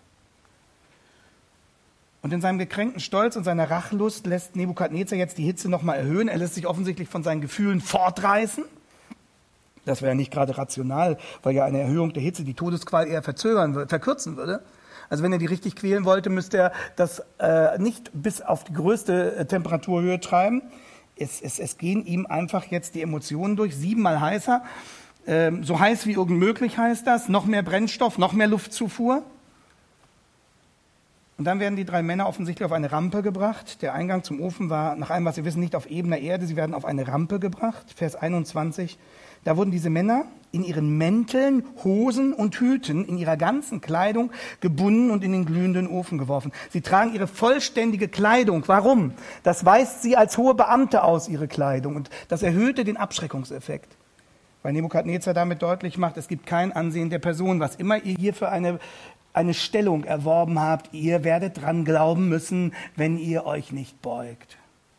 Und in seinem gekränkten Stolz und seiner Rachlust lässt Nebukadnezar jetzt die Hitze nochmal erhöhen. Er lässt sich offensichtlich von seinen Gefühlen fortreißen. Das wäre ja nicht gerade rational, weil ja eine Erhöhung der Hitze die Todesqual eher verzögern würde, verkürzen würde. Also wenn er die richtig quälen wollte, müsste er das äh, nicht bis auf die größte äh, Temperaturhöhe treiben. Es, es, es gehen ihm einfach jetzt die Emotionen durch, siebenmal heißer. Äh, so heiß wie irgend möglich heißt das. Noch mehr Brennstoff, noch mehr Luftzufuhr. Und dann werden die drei Männer offensichtlich auf eine Rampe gebracht. Der Eingang zum Ofen war, nach allem, was wir wissen, nicht auf ebener Erde. Sie werden auf eine Rampe gebracht. Vers einundzwanzig. Da wurden diese Männer in ihren Mänteln, Hosen und Hüten, in ihrer ganzen Kleidung gebunden und in den glühenden Ofen geworfen. Sie tragen ihre vollständige Kleidung. Warum? Das weist sie als hohe Beamte aus, ihre Kleidung. Und das erhöhte den Abschreckungseffekt. Weil Nebukadnezar damit deutlich macht, es gibt kein Ansehen der Person. Was immer ihr hier für eine, eine Stellung erworben habt, ihr werdet dran glauben müssen, wenn ihr euch nicht beugt.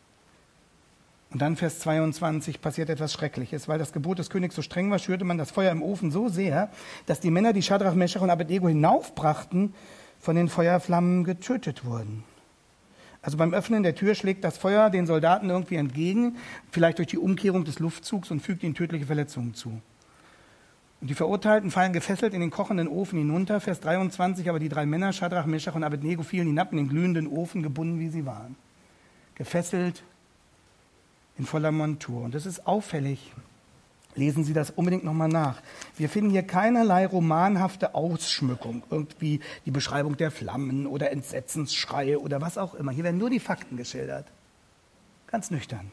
Und dann Vers zweiundzwanzig passiert etwas Schreckliches. Weil das Gebot des Königs so streng war, schürte man das Feuer im Ofen so sehr, dass die Männer, die Schadrach, Meschach und Abednego hinaufbrachten, von den Feuerflammen getötet wurden. Also beim Öffnen der Tür schlägt das Feuer den Soldaten irgendwie entgegen, vielleicht durch die Umkehrung des Luftzugs, und fügt ihnen tödliche Verletzungen zu. Und die Verurteilten fallen gefesselt in den kochenden Ofen hinunter. Vers dreiundzwanzig, aber die drei Männer, Schadrach, Meschach und Abednego, fielen hinab in den glühenden Ofen, gebunden wie sie waren. Gefesselt in voller Montur. Und das ist auffällig. Lesen Sie das unbedingt nochmal nach. Wir finden hier keinerlei romanhafte Ausschmückung, irgendwie die Beschreibung der Flammen oder Entsetzensschreie oder was auch immer. Hier werden nur die Fakten geschildert. Ganz nüchtern.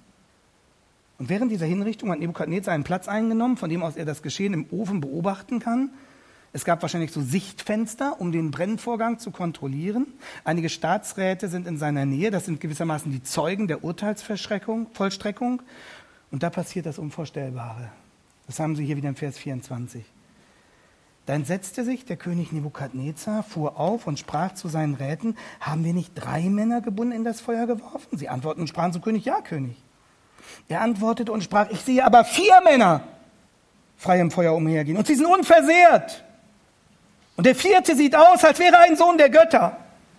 Und während dieser Hinrichtung hat Nebukadnezar einen Platz eingenommen, von dem aus er das Geschehen im Ofen beobachten kann. Es gab wahrscheinlich so Sichtfenster, um den Brennvorgang zu kontrollieren. Einige Staatsräte sind in seiner Nähe. Das sind gewissermaßen die Zeugen der Urteilsvollstreckung. Und da passiert das Unvorstellbare. Das haben Sie hier wieder im Vers vierundzwanzig. Da entsetzte sich der König Nebukadnezar, fuhr auf und sprach zu seinen Räten: Haben wir nicht drei Männer gebunden in das Feuer geworfen? Sie antworteten und sprachen zum König: Ja, König. Er antwortete und sprach: Ich sehe aber vier Männer frei im Feuer umhergehen, und sie sind unversehrt. Und der vierte sieht aus, als wäre er ein Sohn der Götter.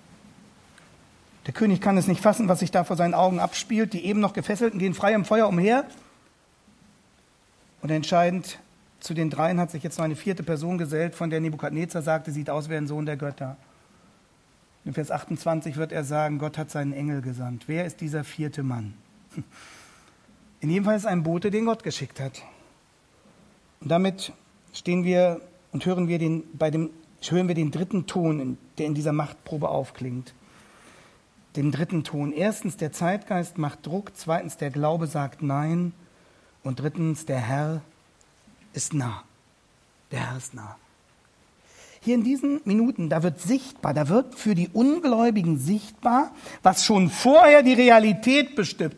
Der König kann es nicht fassen, was sich da vor seinen Augen abspielt. Die eben noch Gefesselten gehen frei im Feuer umher. Und entscheidend, zu den dreien hat sich jetzt noch eine vierte Person gesellt, von der Nebukadnezar sagte, sieht aus wie ein Sohn der Götter. In Vers achtundzwanzig wird er sagen, Gott hat seinen Engel gesandt. Wer ist dieser vierte Mann? In jedem Fall ist es ein Bote, den Gott geschickt hat. Und damit stehen wir und hören wir den, bei dem, hören wir den dritten Ton, der in dieser Machtprobe aufklingt. Den dritten Ton. Erstens, der Zeitgeist macht Druck. Zweitens, der Glaube sagt Nein. Und drittens, der Herr ist nah. Der Herr ist nah. Hier in diesen Minuten, da wird sichtbar, da wird für die Ungläubigen sichtbar, was schon vorher die Realität bestimmt.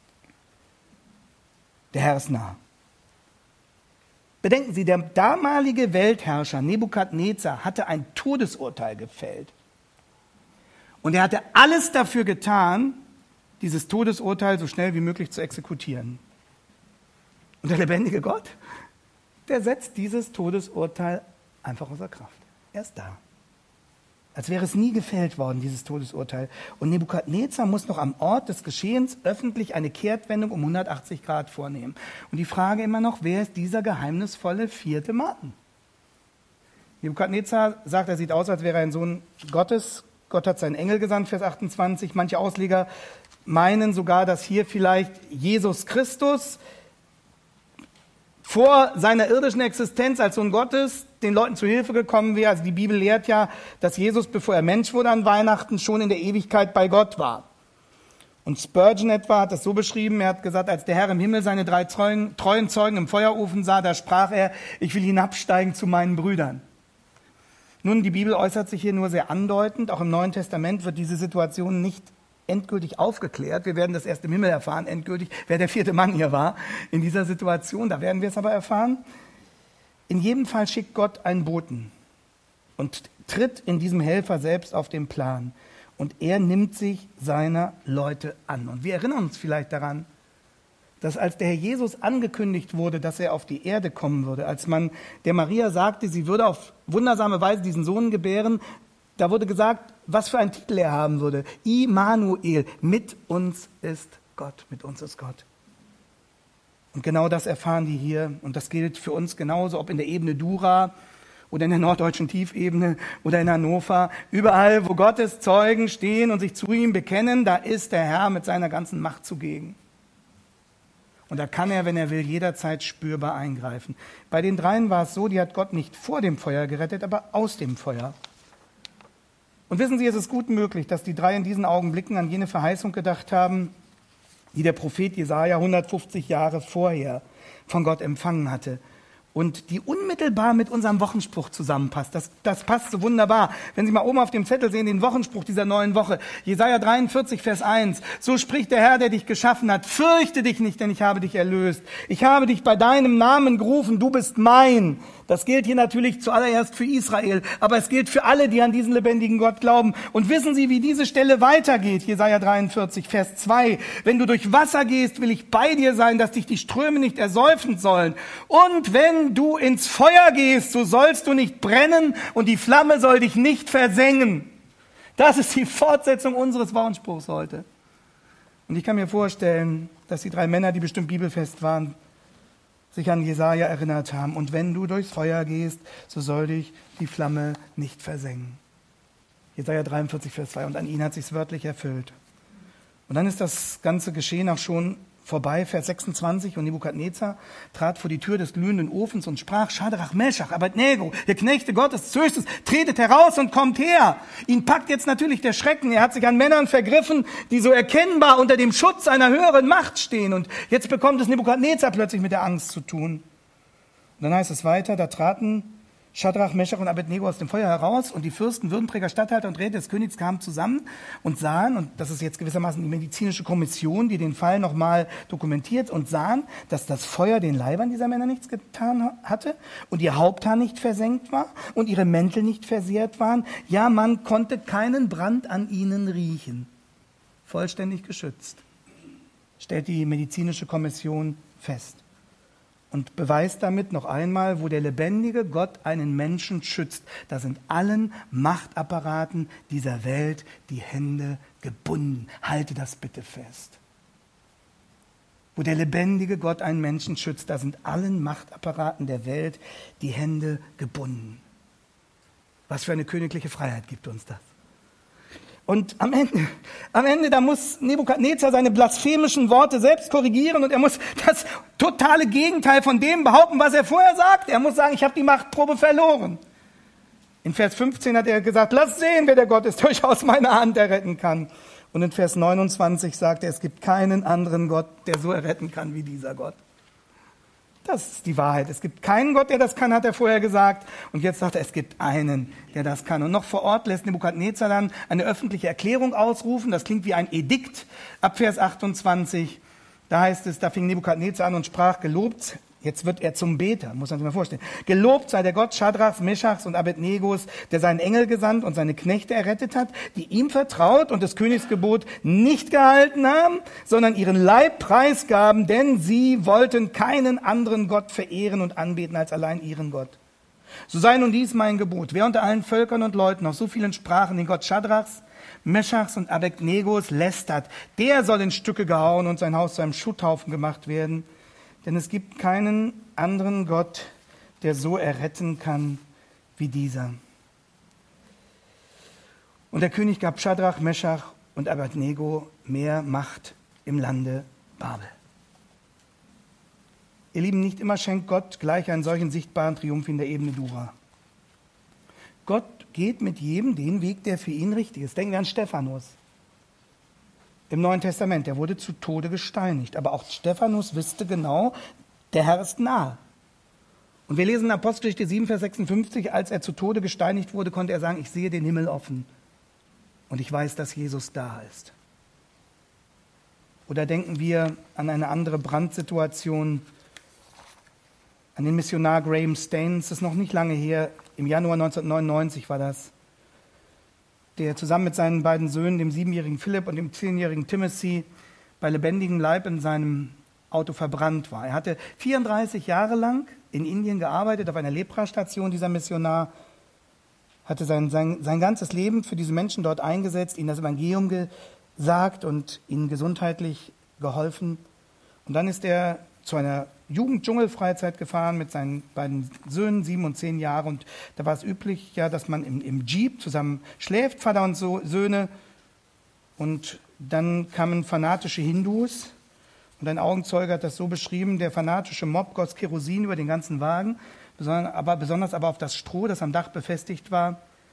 Der Herr ist nah. Bedenken Sie, der damalige Weltherrscher Nebukadnezar hatte ein Todesurteil gefällt. Und er hatte alles dafür getan, dieses Todesurteil so schnell wie möglich zu exekutieren. Und der lebendige Gott, der setzt dieses Todesurteil einfach außer Kraft. Er ist da. Als wäre es nie gefällt worden, dieses Todesurteil. Und Nebukadnezar muss noch am Ort des Geschehens öffentlich eine Kehrtwendung um hundertachtzig Grad vornehmen. Und die Frage immer noch, wer ist dieser geheimnisvolle vierte Mann? Nebukadnezar sagt, er sieht aus, als wäre er ein Sohn Gottes. Gott hat seinen Engel gesandt, Vers achtundzwanzig. Manche Ausleger meinen sogar, dass hier vielleicht Jesus Christus vor seiner irdischen Existenz als Sohn Gottes den Leuten zu Hilfe gekommen wäre. Also die Bibel lehrt ja, dass Jesus, bevor er Mensch wurde an Weihnachten, schon in der Ewigkeit bei Gott war. Und Spurgeon etwa hat das so beschrieben, er hat gesagt, als der Herr im Himmel seine drei treuen, treuen Zeugen im Feuerofen sah, da sprach er, ich will hinabsteigen zu meinen Brüdern. Nun, die Bibel äußert sich hier nur sehr andeutend. Auch im Neuen Testament wird diese Situation nicht endgültig aufgeklärt. Wir werden das erst im Himmel erfahren, endgültig, wer der vierte Mann hier war in dieser Situation. Da werden wir es aber erfahren. In jedem Fall schickt Gott einen Boten und tritt in diesem Helfer selbst auf den Plan. Und er nimmt sich seiner Leute an. Und wir erinnern uns vielleicht daran, dass als der Herr Jesus angekündigt wurde, dass er auf die Erde kommen würde, als man der Maria sagte, sie würde auf wundersame Weise diesen Sohn gebären, da wurde gesagt, was für einen Titel er haben würde. Immanuel, mit uns ist Gott, mit uns ist Gott. Und genau das erfahren die hier. Und das gilt für uns genauso, ob in der Ebene Dura oder in der norddeutschen Tiefebene oder in Hannover. Überall, wo Gottes Zeugen stehen und sich zu ihm bekennen, da ist der Herr mit seiner ganzen Macht zugegen. Und da kann er, wenn er will, jederzeit spürbar eingreifen. Bei den dreien war es so, die hat Gott nicht vor dem Feuer gerettet, aber aus dem Feuer. Und wissen Sie, es ist gut möglich, dass die drei in diesen Augenblicken an jene Verheißung gedacht haben, die der Prophet Jesaja hundertfünfzig Jahre vorher von Gott empfangen hatte. Und die unmittelbar mit unserem Wochenspruch zusammenpasst. Das, das passt so wunderbar. Wenn Sie mal oben auf dem Zettel sehen, den Wochenspruch dieser neuen Woche. Jesaja dreiundvierzig, Vers eins. So spricht der Herr, der dich geschaffen hat. Fürchte dich nicht, denn ich habe dich erlöst. Ich habe dich bei deinem Namen gerufen. Du bist mein. Das gilt hier natürlich zuallererst für Israel. Aber es gilt für alle, die an diesen lebendigen Gott glauben. Und wissen Sie, wie diese Stelle weitergeht? Jesaja dreiundvierzig, Vers zwei. Wenn du durch Wasser gehst, will ich bei dir sein, dass dich die Ströme nicht ersäufen sollen. Und wenn Wenn du ins Feuer gehst, so sollst du nicht brennen und die Flamme soll dich nicht versengen. Das ist die Fortsetzung unseres Wochenspruchs heute. Und ich kann mir vorstellen, dass die drei Männer, die bestimmt bibelfest waren, sich an Jesaja erinnert haben. Und wenn du durchs Feuer gehst, so soll dich die Flamme nicht versengen. Jesaja dreiundvierzig, Vers zwei. Und an ihn hat sich's wörtlich erfüllt. Und dann ist das ganze Geschehen auch schon vorbei, Vers sechsundzwanzig, und Nebukadnezar trat vor die Tür des glühenden Ofens und sprach, Schadrach, Meschach, Abednego, ihr Knechte Gottes des Höchstes, tretet heraus und kommt her. Ihn packt jetzt natürlich der Schrecken. Er hat sich an Männern vergriffen, die so erkennbar unter dem Schutz einer höheren Macht stehen. Und jetzt bekommt es Nebukadnezar plötzlich mit der Angst zu tun. Und dann heißt es weiter, da traten Schadrach, Meschach und Abednego aus dem Feuer heraus und die Fürsten, Würdenträger, Statthalter und Räte des Königs kamen zusammen und sahen, und das ist jetzt gewissermaßen die medizinische Kommission, die den Fall nochmal dokumentiert, und sahen, dass das Feuer den Leibern dieser Männer nichts getan hatte und ihr Haupthaar nicht versenkt war und ihre Mäntel nicht versehrt waren. Ja, man konnte keinen Brand an ihnen riechen. Vollständig geschützt, stellt die medizinische Kommission fest. Und beweist damit noch einmal, wo der lebendige Gott einen Menschen schützt, da sind allen Machtapparaten dieser Welt die Hände gebunden. Halte das bitte fest. Wo der lebendige Gott einen Menschen schützt, da sind allen Machtapparaten der Welt die Hände gebunden. Was für eine königliche Freiheit gibt uns das? Und am Ende, am Ende, da muss Nebukadnezar seine blasphemischen Worte selbst korrigieren und er muss das totale Gegenteil von dem behaupten, was er vorher sagt. Er muss sagen, ich habe die Machtprobe verloren. In Vers fünfzehn hat er gesagt, lass sehen, wer der Gott ist, der euch aus meiner Hand erretten kann. Und in Vers neunundzwanzig sagt er, es gibt keinen anderen Gott, der so erretten kann wie dieser Gott. Das ist die Wahrheit. Es gibt keinen Gott, der das kann, hat er vorher gesagt. Und jetzt sagt er, es gibt einen, der das kann. Und noch vor Ort lässt Nebukadnezar dann eine öffentliche Erklärung ausrufen. Das klingt wie ein Edikt. Ab Vers achtundzwanzig, da heißt es, da fing Nebukadnezar an und sprach, gelobt, jetzt wird er zum Beter, muss man sich mal vorstellen. Gelobt sei der Gott Schadrachs, Meschachs und Abednegos, der seinen Engel gesandt und seine Knechte errettet hat, die ihm vertraut und das Königsgebot nicht gehalten haben, sondern ihren Leib preisgaben, denn sie wollten keinen anderen Gott verehren und anbeten als allein ihren Gott. So sei nun dies mein Gebot. Wer unter allen Völkern und Leuten auf so vielen Sprachen den Gott Schadrachs, Meschachs und Abednegos lästert, der soll in Stücke gehauen und sein Haus zu einem Schutthaufen gemacht werden. Denn es gibt keinen anderen Gott, der so erretten kann wie dieser. Und der König gab Schadrach, Meschach und Abednego mehr Macht im Lande Babel. Ihr Lieben, nicht immer schenkt Gott gleich einen solchen sichtbaren Triumph in der Ebene Dura. Gott geht mit jedem den Weg, der für ihn richtig ist. Denken wir an Stephanus im Neuen Testament. Der wurde zu Tode gesteinigt. Aber auch Stephanus wusste genau, der Herr ist nahe. Und wir lesen in Apostelgeschichte sieben, Vers sechsundfünfzig, als er zu Tode gesteinigt wurde, konnte er sagen, ich sehe den Himmel offen und ich weiß, dass Jesus da ist. Oder denken wir an eine andere Brandsituation, an den Missionar Graham Staines, das ist noch nicht lange her, im Januar neunzehnhundertneunundneunzig war das, der zusammen mit seinen beiden Söhnen, dem siebenjährigen Philipp und dem zehnjährigen Timothy, bei lebendigem Leib in seinem Auto verbrannt war. Er hatte vierunddreißig Jahre lang in Indien gearbeitet, auf einer Lepra-Station, dieser Missionar, hatte sein, sein, sein ganzes Leben für diese Menschen dort eingesetzt, ihnen das Evangelium gesagt und ihnen gesundheitlich geholfen. Und dann ist er zu einer Jugend-Dschungelfreizeit gefahren mit seinen beiden Söhnen, sieben und zehn Jahre. Und da war es üblich, ja, dass man im, im Jeep zusammen schläft, Vater und so, Söhne. Und dann kamen fanatische Hindus. Und ein Augenzeuge hat das so beschrieben, der fanatische Mob goss Kerosin über den ganzen Wagen, besonders aber, besonders aber auf das Stroh, das am Dach befestigt war.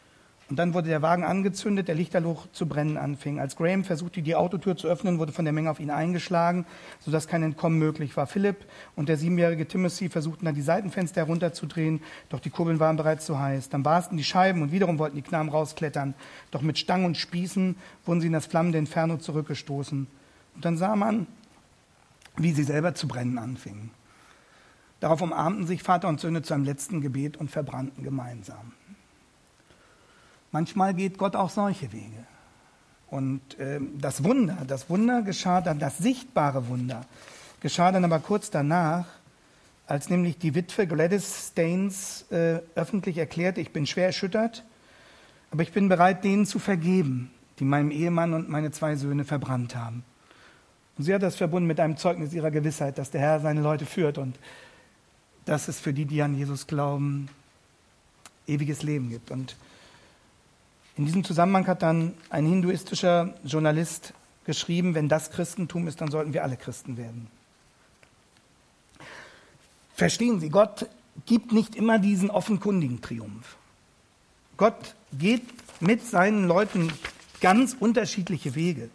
Und dann wurde der Wagen angezündet, der Lichterloh zu brennen anfing. Als Graham versuchte, die Autotür zu öffnen, wurde von der Menge auf ihn eingeschlagen, sodass kein Entkommen möglich war. Philipp und der siebenjährige Timothy versuchten dann die Seitenfenster herunterzudrehen, doch die Kurbeln waren bereits zu heiß. Dann barsten die Scheiben und wiederum wollten die Knaben rausklettern. Doch mit Stangen und Spießen wurden sie in das flammende Inferno zurückgestoßen. Und dann sah man, wie sie selber zu brennen anfingen. Darauf umarmten sich Vater und Söhne zu einem letzten Gebet und verbrannten gemeinsam. Manchmal geht Gott auch solche Wege. Und äh, das Wunder, das Wunder geschah dann, das sichtbare Wunder, geschah dann aber kurz danach, als nämlich die Witwe Gladys Staines äh, öffentlich erklärte, ich bin schwer erschüttert, aber ich bin bereit, denen zu vergeben, die meinem Ehemann und meine zwei Söhne verbrannt haben. Und sie hat das verbunden mit einem Zeugnis ihrer Gewissheit, dass der Herr seine Leute führt und dass es für die, die an Jesus glauben, ewiges Leben gibt. Und in diesem Zusammenhang hat dann ein hinduistischer Journalist geschrieben, wenn das Christentum ist, dann sollten wir alle Christen werden. Verstehen Sie, Gott gibt nicht immer diesen offenkundigen Triumph. Gott geht mit seinen Leuten ganz unterschiedliche Wege.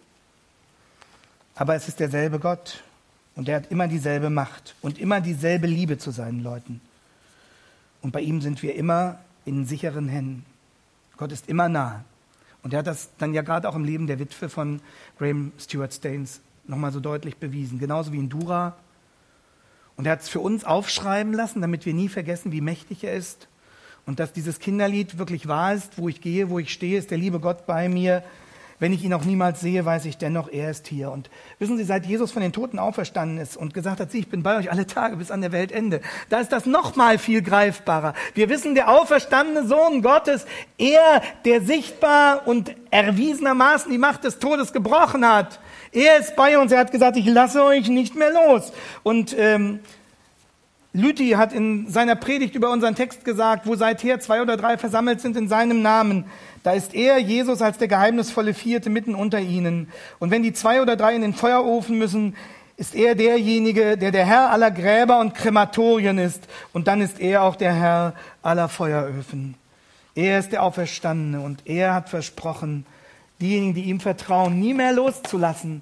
Aber es ist derselbe Gott und er hat immer dieselbe Macht und immer dieselbe Liebe zu seinen Leuten. Und bei ihm sind wir immer in sicheren Händen. Gott ist immer nahe. Und er hat das dann ja gerade auch im Leben der Witwe von Graham Stuart Staines nochmal so deutlich bewiesen. Genauso wie in Dura. Und er hat es für uns aufschreiben lassen, damit wir nie vergessen, wie mächtig er ist. Und dass dieses Kinderlied wirklich wahr ist, wo ich gehe, wo ich stehe, ist der liebe Gott bei mir. Wenn ich ihn auch niemals sehe, weiß ich dennoch, er ist hier. Und wissen Sie, seit Jesus von den Toten auferstanden ist und gesagt hat, sieh, ich bin bei euch alle Tage bis an der Weltende, da ist das noch mal viel greifbarer. Wir wissen, der auferstandene Sohn Gottes, er, der sichtbar und erwiesenermaßen die Macht des Todes gebrochen hat, er ist bei uns. Er hat gesagt, ich lasse euch nicht mehr los. Und ähm, Lüthi hat in seiner Predigt über unseren Text gesagt, wo seither zwei oder drei versammelt sind in seinem Namen, da ist er, Jesus, als der geheimnisvolle Vierte mitten unter ihnen. Und wenn die zwei oder drei in den Feuerofen müssen, ist er derjenige, der der Herr aller Gräber und Krematorien ist. Und dann ist er auch der Herr aller Feueröfen. Er ist der Auferstandene und er hat versprochen, diejenigen, die ihm vertrauen, nie mehr loszulassen.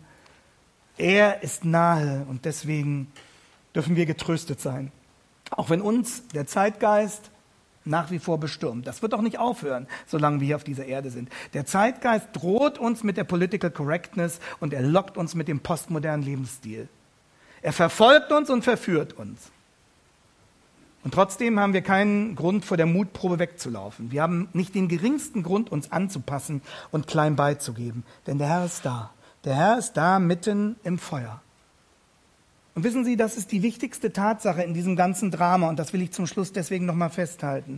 Er ist nahe und deswegen dürfen wir getröstet sein. Auch wenn uns der Zeitgeist nach wie vor bestürmt. Das wird auch nicht aufhören, solange wir hier auf dieser Erde sind. Der Zeitgeist droht uns mit der Political Correctness und er lockt uns mit dem postmodernen Lebensstil. Er verfolgt uns und verführt uns. Und trotzdem haben wir keinen Grund, vor der Mutprobe wegzulaufen. Wir haben nicht den geringsten Grund, uns anzupassen und klein beizugeben. Denn der Herr ist da. Der Herr ist da mitten im Feuer. Und wissen Sie, das ist die wichtigste Tatsache in diesem ganzen Drama und das will ich zum Schluss deswegen nochmal festhalten.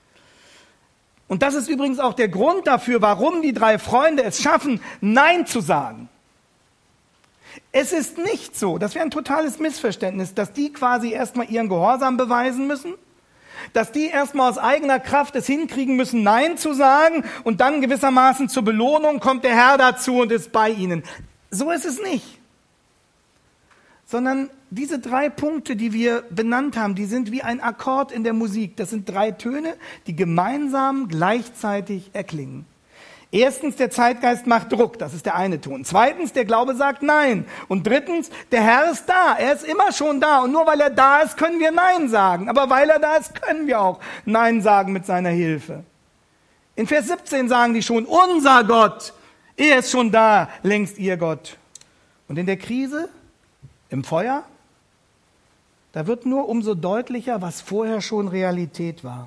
Und das ist übrigens auch der Grund dafür, warum die drei Freunde es schaffen, Nein zu sagen. Es ist nicht so, das wäre ein totales Missverständnis, dass die quasi erstmal ihren Gehorsam beweisen müssen, dass die erstmal aus eigener Kraft es hinkriegen müssen, Nein zu sagen und dann gewissermaßen zur Belohnung kommt der Herr dazu und ist bei ihnen. So ist es nicht. Sondern diese drei Punkte, die wir benannt haben, die sind wie ein Akkord in der Musik. Das sind drei Töne, die gemeinsam gleichzeitig erklingen. Erstens, der Zeitgeist macht Druck, das ist der eine Ton. Zweitens, der Glaube sagt Nein. Und drittens, der Herr ist da, er ist immer schon da. Und nur weil er da ist, können wir Nein sagen. Aber weil er da ist, können wir auch Nein sagen mit seiner Hilfe. In Vers siebzehn sagen die schon, unser Gott, er ist schon da, längst ihr Gott. Und in der Krise, im Feuer, da wird nur umso deutlicher, was vorher schon Realität war.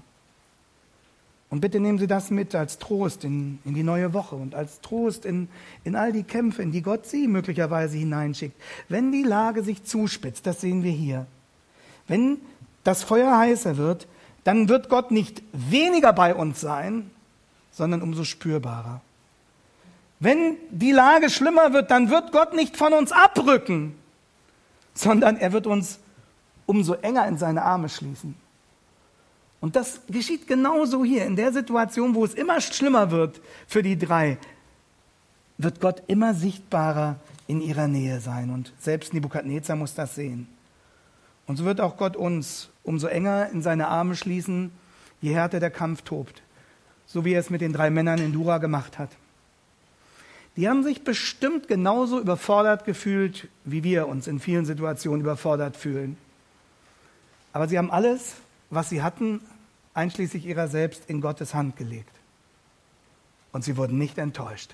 Und bitte nehmen Sie das mit als Trost in, in die neue Woche und als Trost in, in all die Kämpfe, in die Gott Sie möglicherweise hineinschickt. Wenn die Lage sich zuspitzt, das sehen wir hier, wenn das Feuer heißer wird, dann wird Gott nicht weniger bei uns sein, sondern umso spürbarer. Wenn die Lage schlimmer wird, dann wird Gott nicht von uns abrücken, sondern er wird uns umso enger in seine Arme schließen. Und das geschieht genauso hier, in der Situation, wo es immer schlimmer wird für die drei, wird Gott immer sichtbarer in ihrer Nähe sein. Und selbst Nebukadnezar muss das sehen. Und so wird auch Gott uns umso enger in seine Arme schließen, je härter der Kampf tobt. so wie er es mit den drei Männern in Dura gemacht hat. Die haben sich bestimmt genauso überfordert gefühlt, wie wir uns in vielen Situationen überfordert fühlen. Aber sie haben alles, was sie hatten, einschließlich ihrer selbst, in Gottes Hand gelegt. Und sie wurden nicht enttäuscht.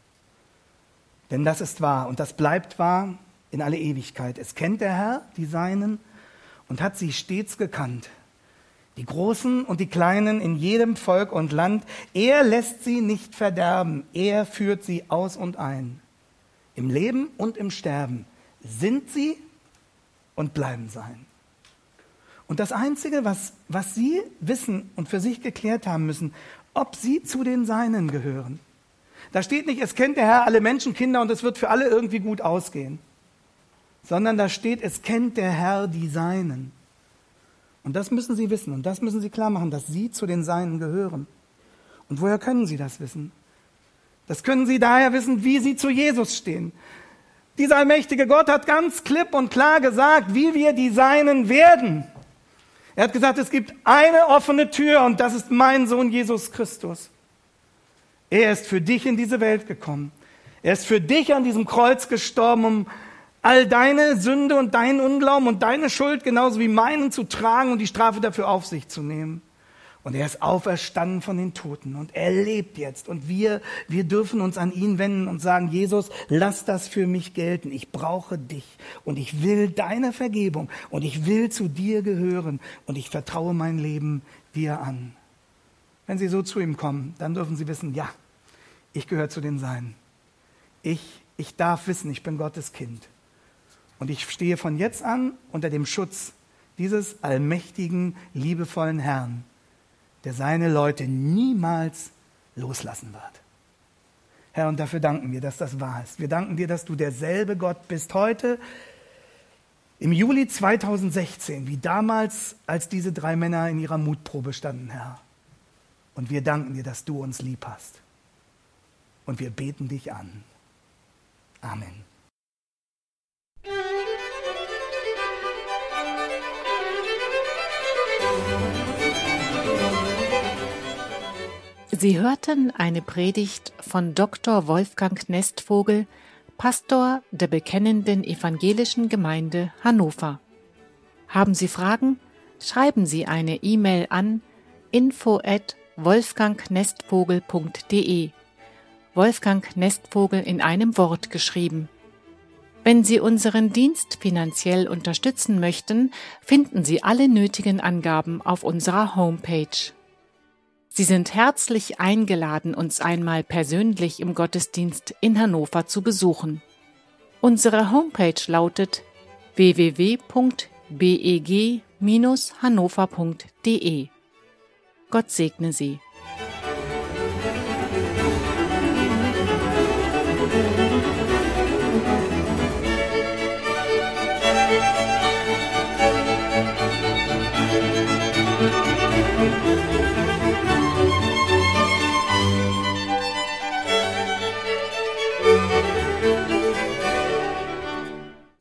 Denn das ist wahr und das bleibt wahr in alle Ewigkeit. Es kennt der Herr, die Seinen, und hat sie stets gekannt. Die Großen und die Kleinen in jedem Volk und Land. Er lässt sie nicht verderben. Er führt sie aus und ein. Im Leben und im Sterben sind sie und bleiben sein. Und das Einzige, was, was sie wissen und für sich geklärt haben müssen, ob sie zu den Seinen gehören. Da steht nicht, es kennt der Herr alle Menschenkinder und es wird für alle irgendwie gut ausgehen. Sondern da steht, es kennt der Herr die Seinen. Und das müssen sie wissen und das müssen sie klar machen, dass sie zu den Seinen gehören. Und woher können sie das wissen? Das können sie daher wissen, wie sie zu Jesus stehen. Dieser allmächtige Gott hat ganz klipp und klar gesagt, wie wir die Seinen werden. Er hat gesagt, es gibt eine offene Tür und das ist mein Sohn Jesus Christus. Er ist für dich in diese Welt gekommen. Er ist für dich an diesem Kreuz gestorben, um all deine Sünde und deinen Unglauben und deine Schuld genauso wie meinen zu tragen und die Strafe dafür auf sich zu nehmen. Und er ist auferstanden von den Toten und er lebt jetzt. Und wir, wir dürfen uns an ihn wenden und sagen, Jesus, lass das für mich gelten. Ich brauche dich und ich will deine Vergebung und ich will zu dir gehören und ich vertraue mein Leben dir an. Wenn Sie so zu ihm kommen, dann dürfen Sie wissen, ja, ich gehöre zu den Seinen. Ich, ich darf wissen, ich bin Gottes Kind. Und ich stehe von jetzt an unter dem Schutz dieses allmächtigen, liebevollen Herrn, der seine Leute niemals loslassen wird. Herr, und dafür danken wir, dass das wahr ist. Wir danken dir, dass du derselbe Gott bist heute, im Juli zweitausendsechzehn, wie damals, als diese drei Männer in ihrer Mutprobe standen, Herr. Und wir danken dir, dass du uns lieb hast. Und wir beten dich an. Amen. Sie hörten eine Predigt von Doktor Wolfgang Nestvogel, Pastor der Bekennenden Evangelischen Gemeinde Hannover. Haben Sie Fragen? Schreiben Sie eine E-Mail an info at wolfgangnestvogel punkt de. Wolfgang Nestvogel in einem Wort geschrieben. Wenn Sie unseren Dienst finanziell unterstützen möchten, finden Sie alle nötigen Angaben auf unserer Homepage. Sie sind herzlich eingeladen, uns einmal persönlich im Gottesdienst in Hannover zu besuchen. Unsere Homepage lautet w w w punkt b e g Bindestrich hannover punkt de. Gott segne Sie.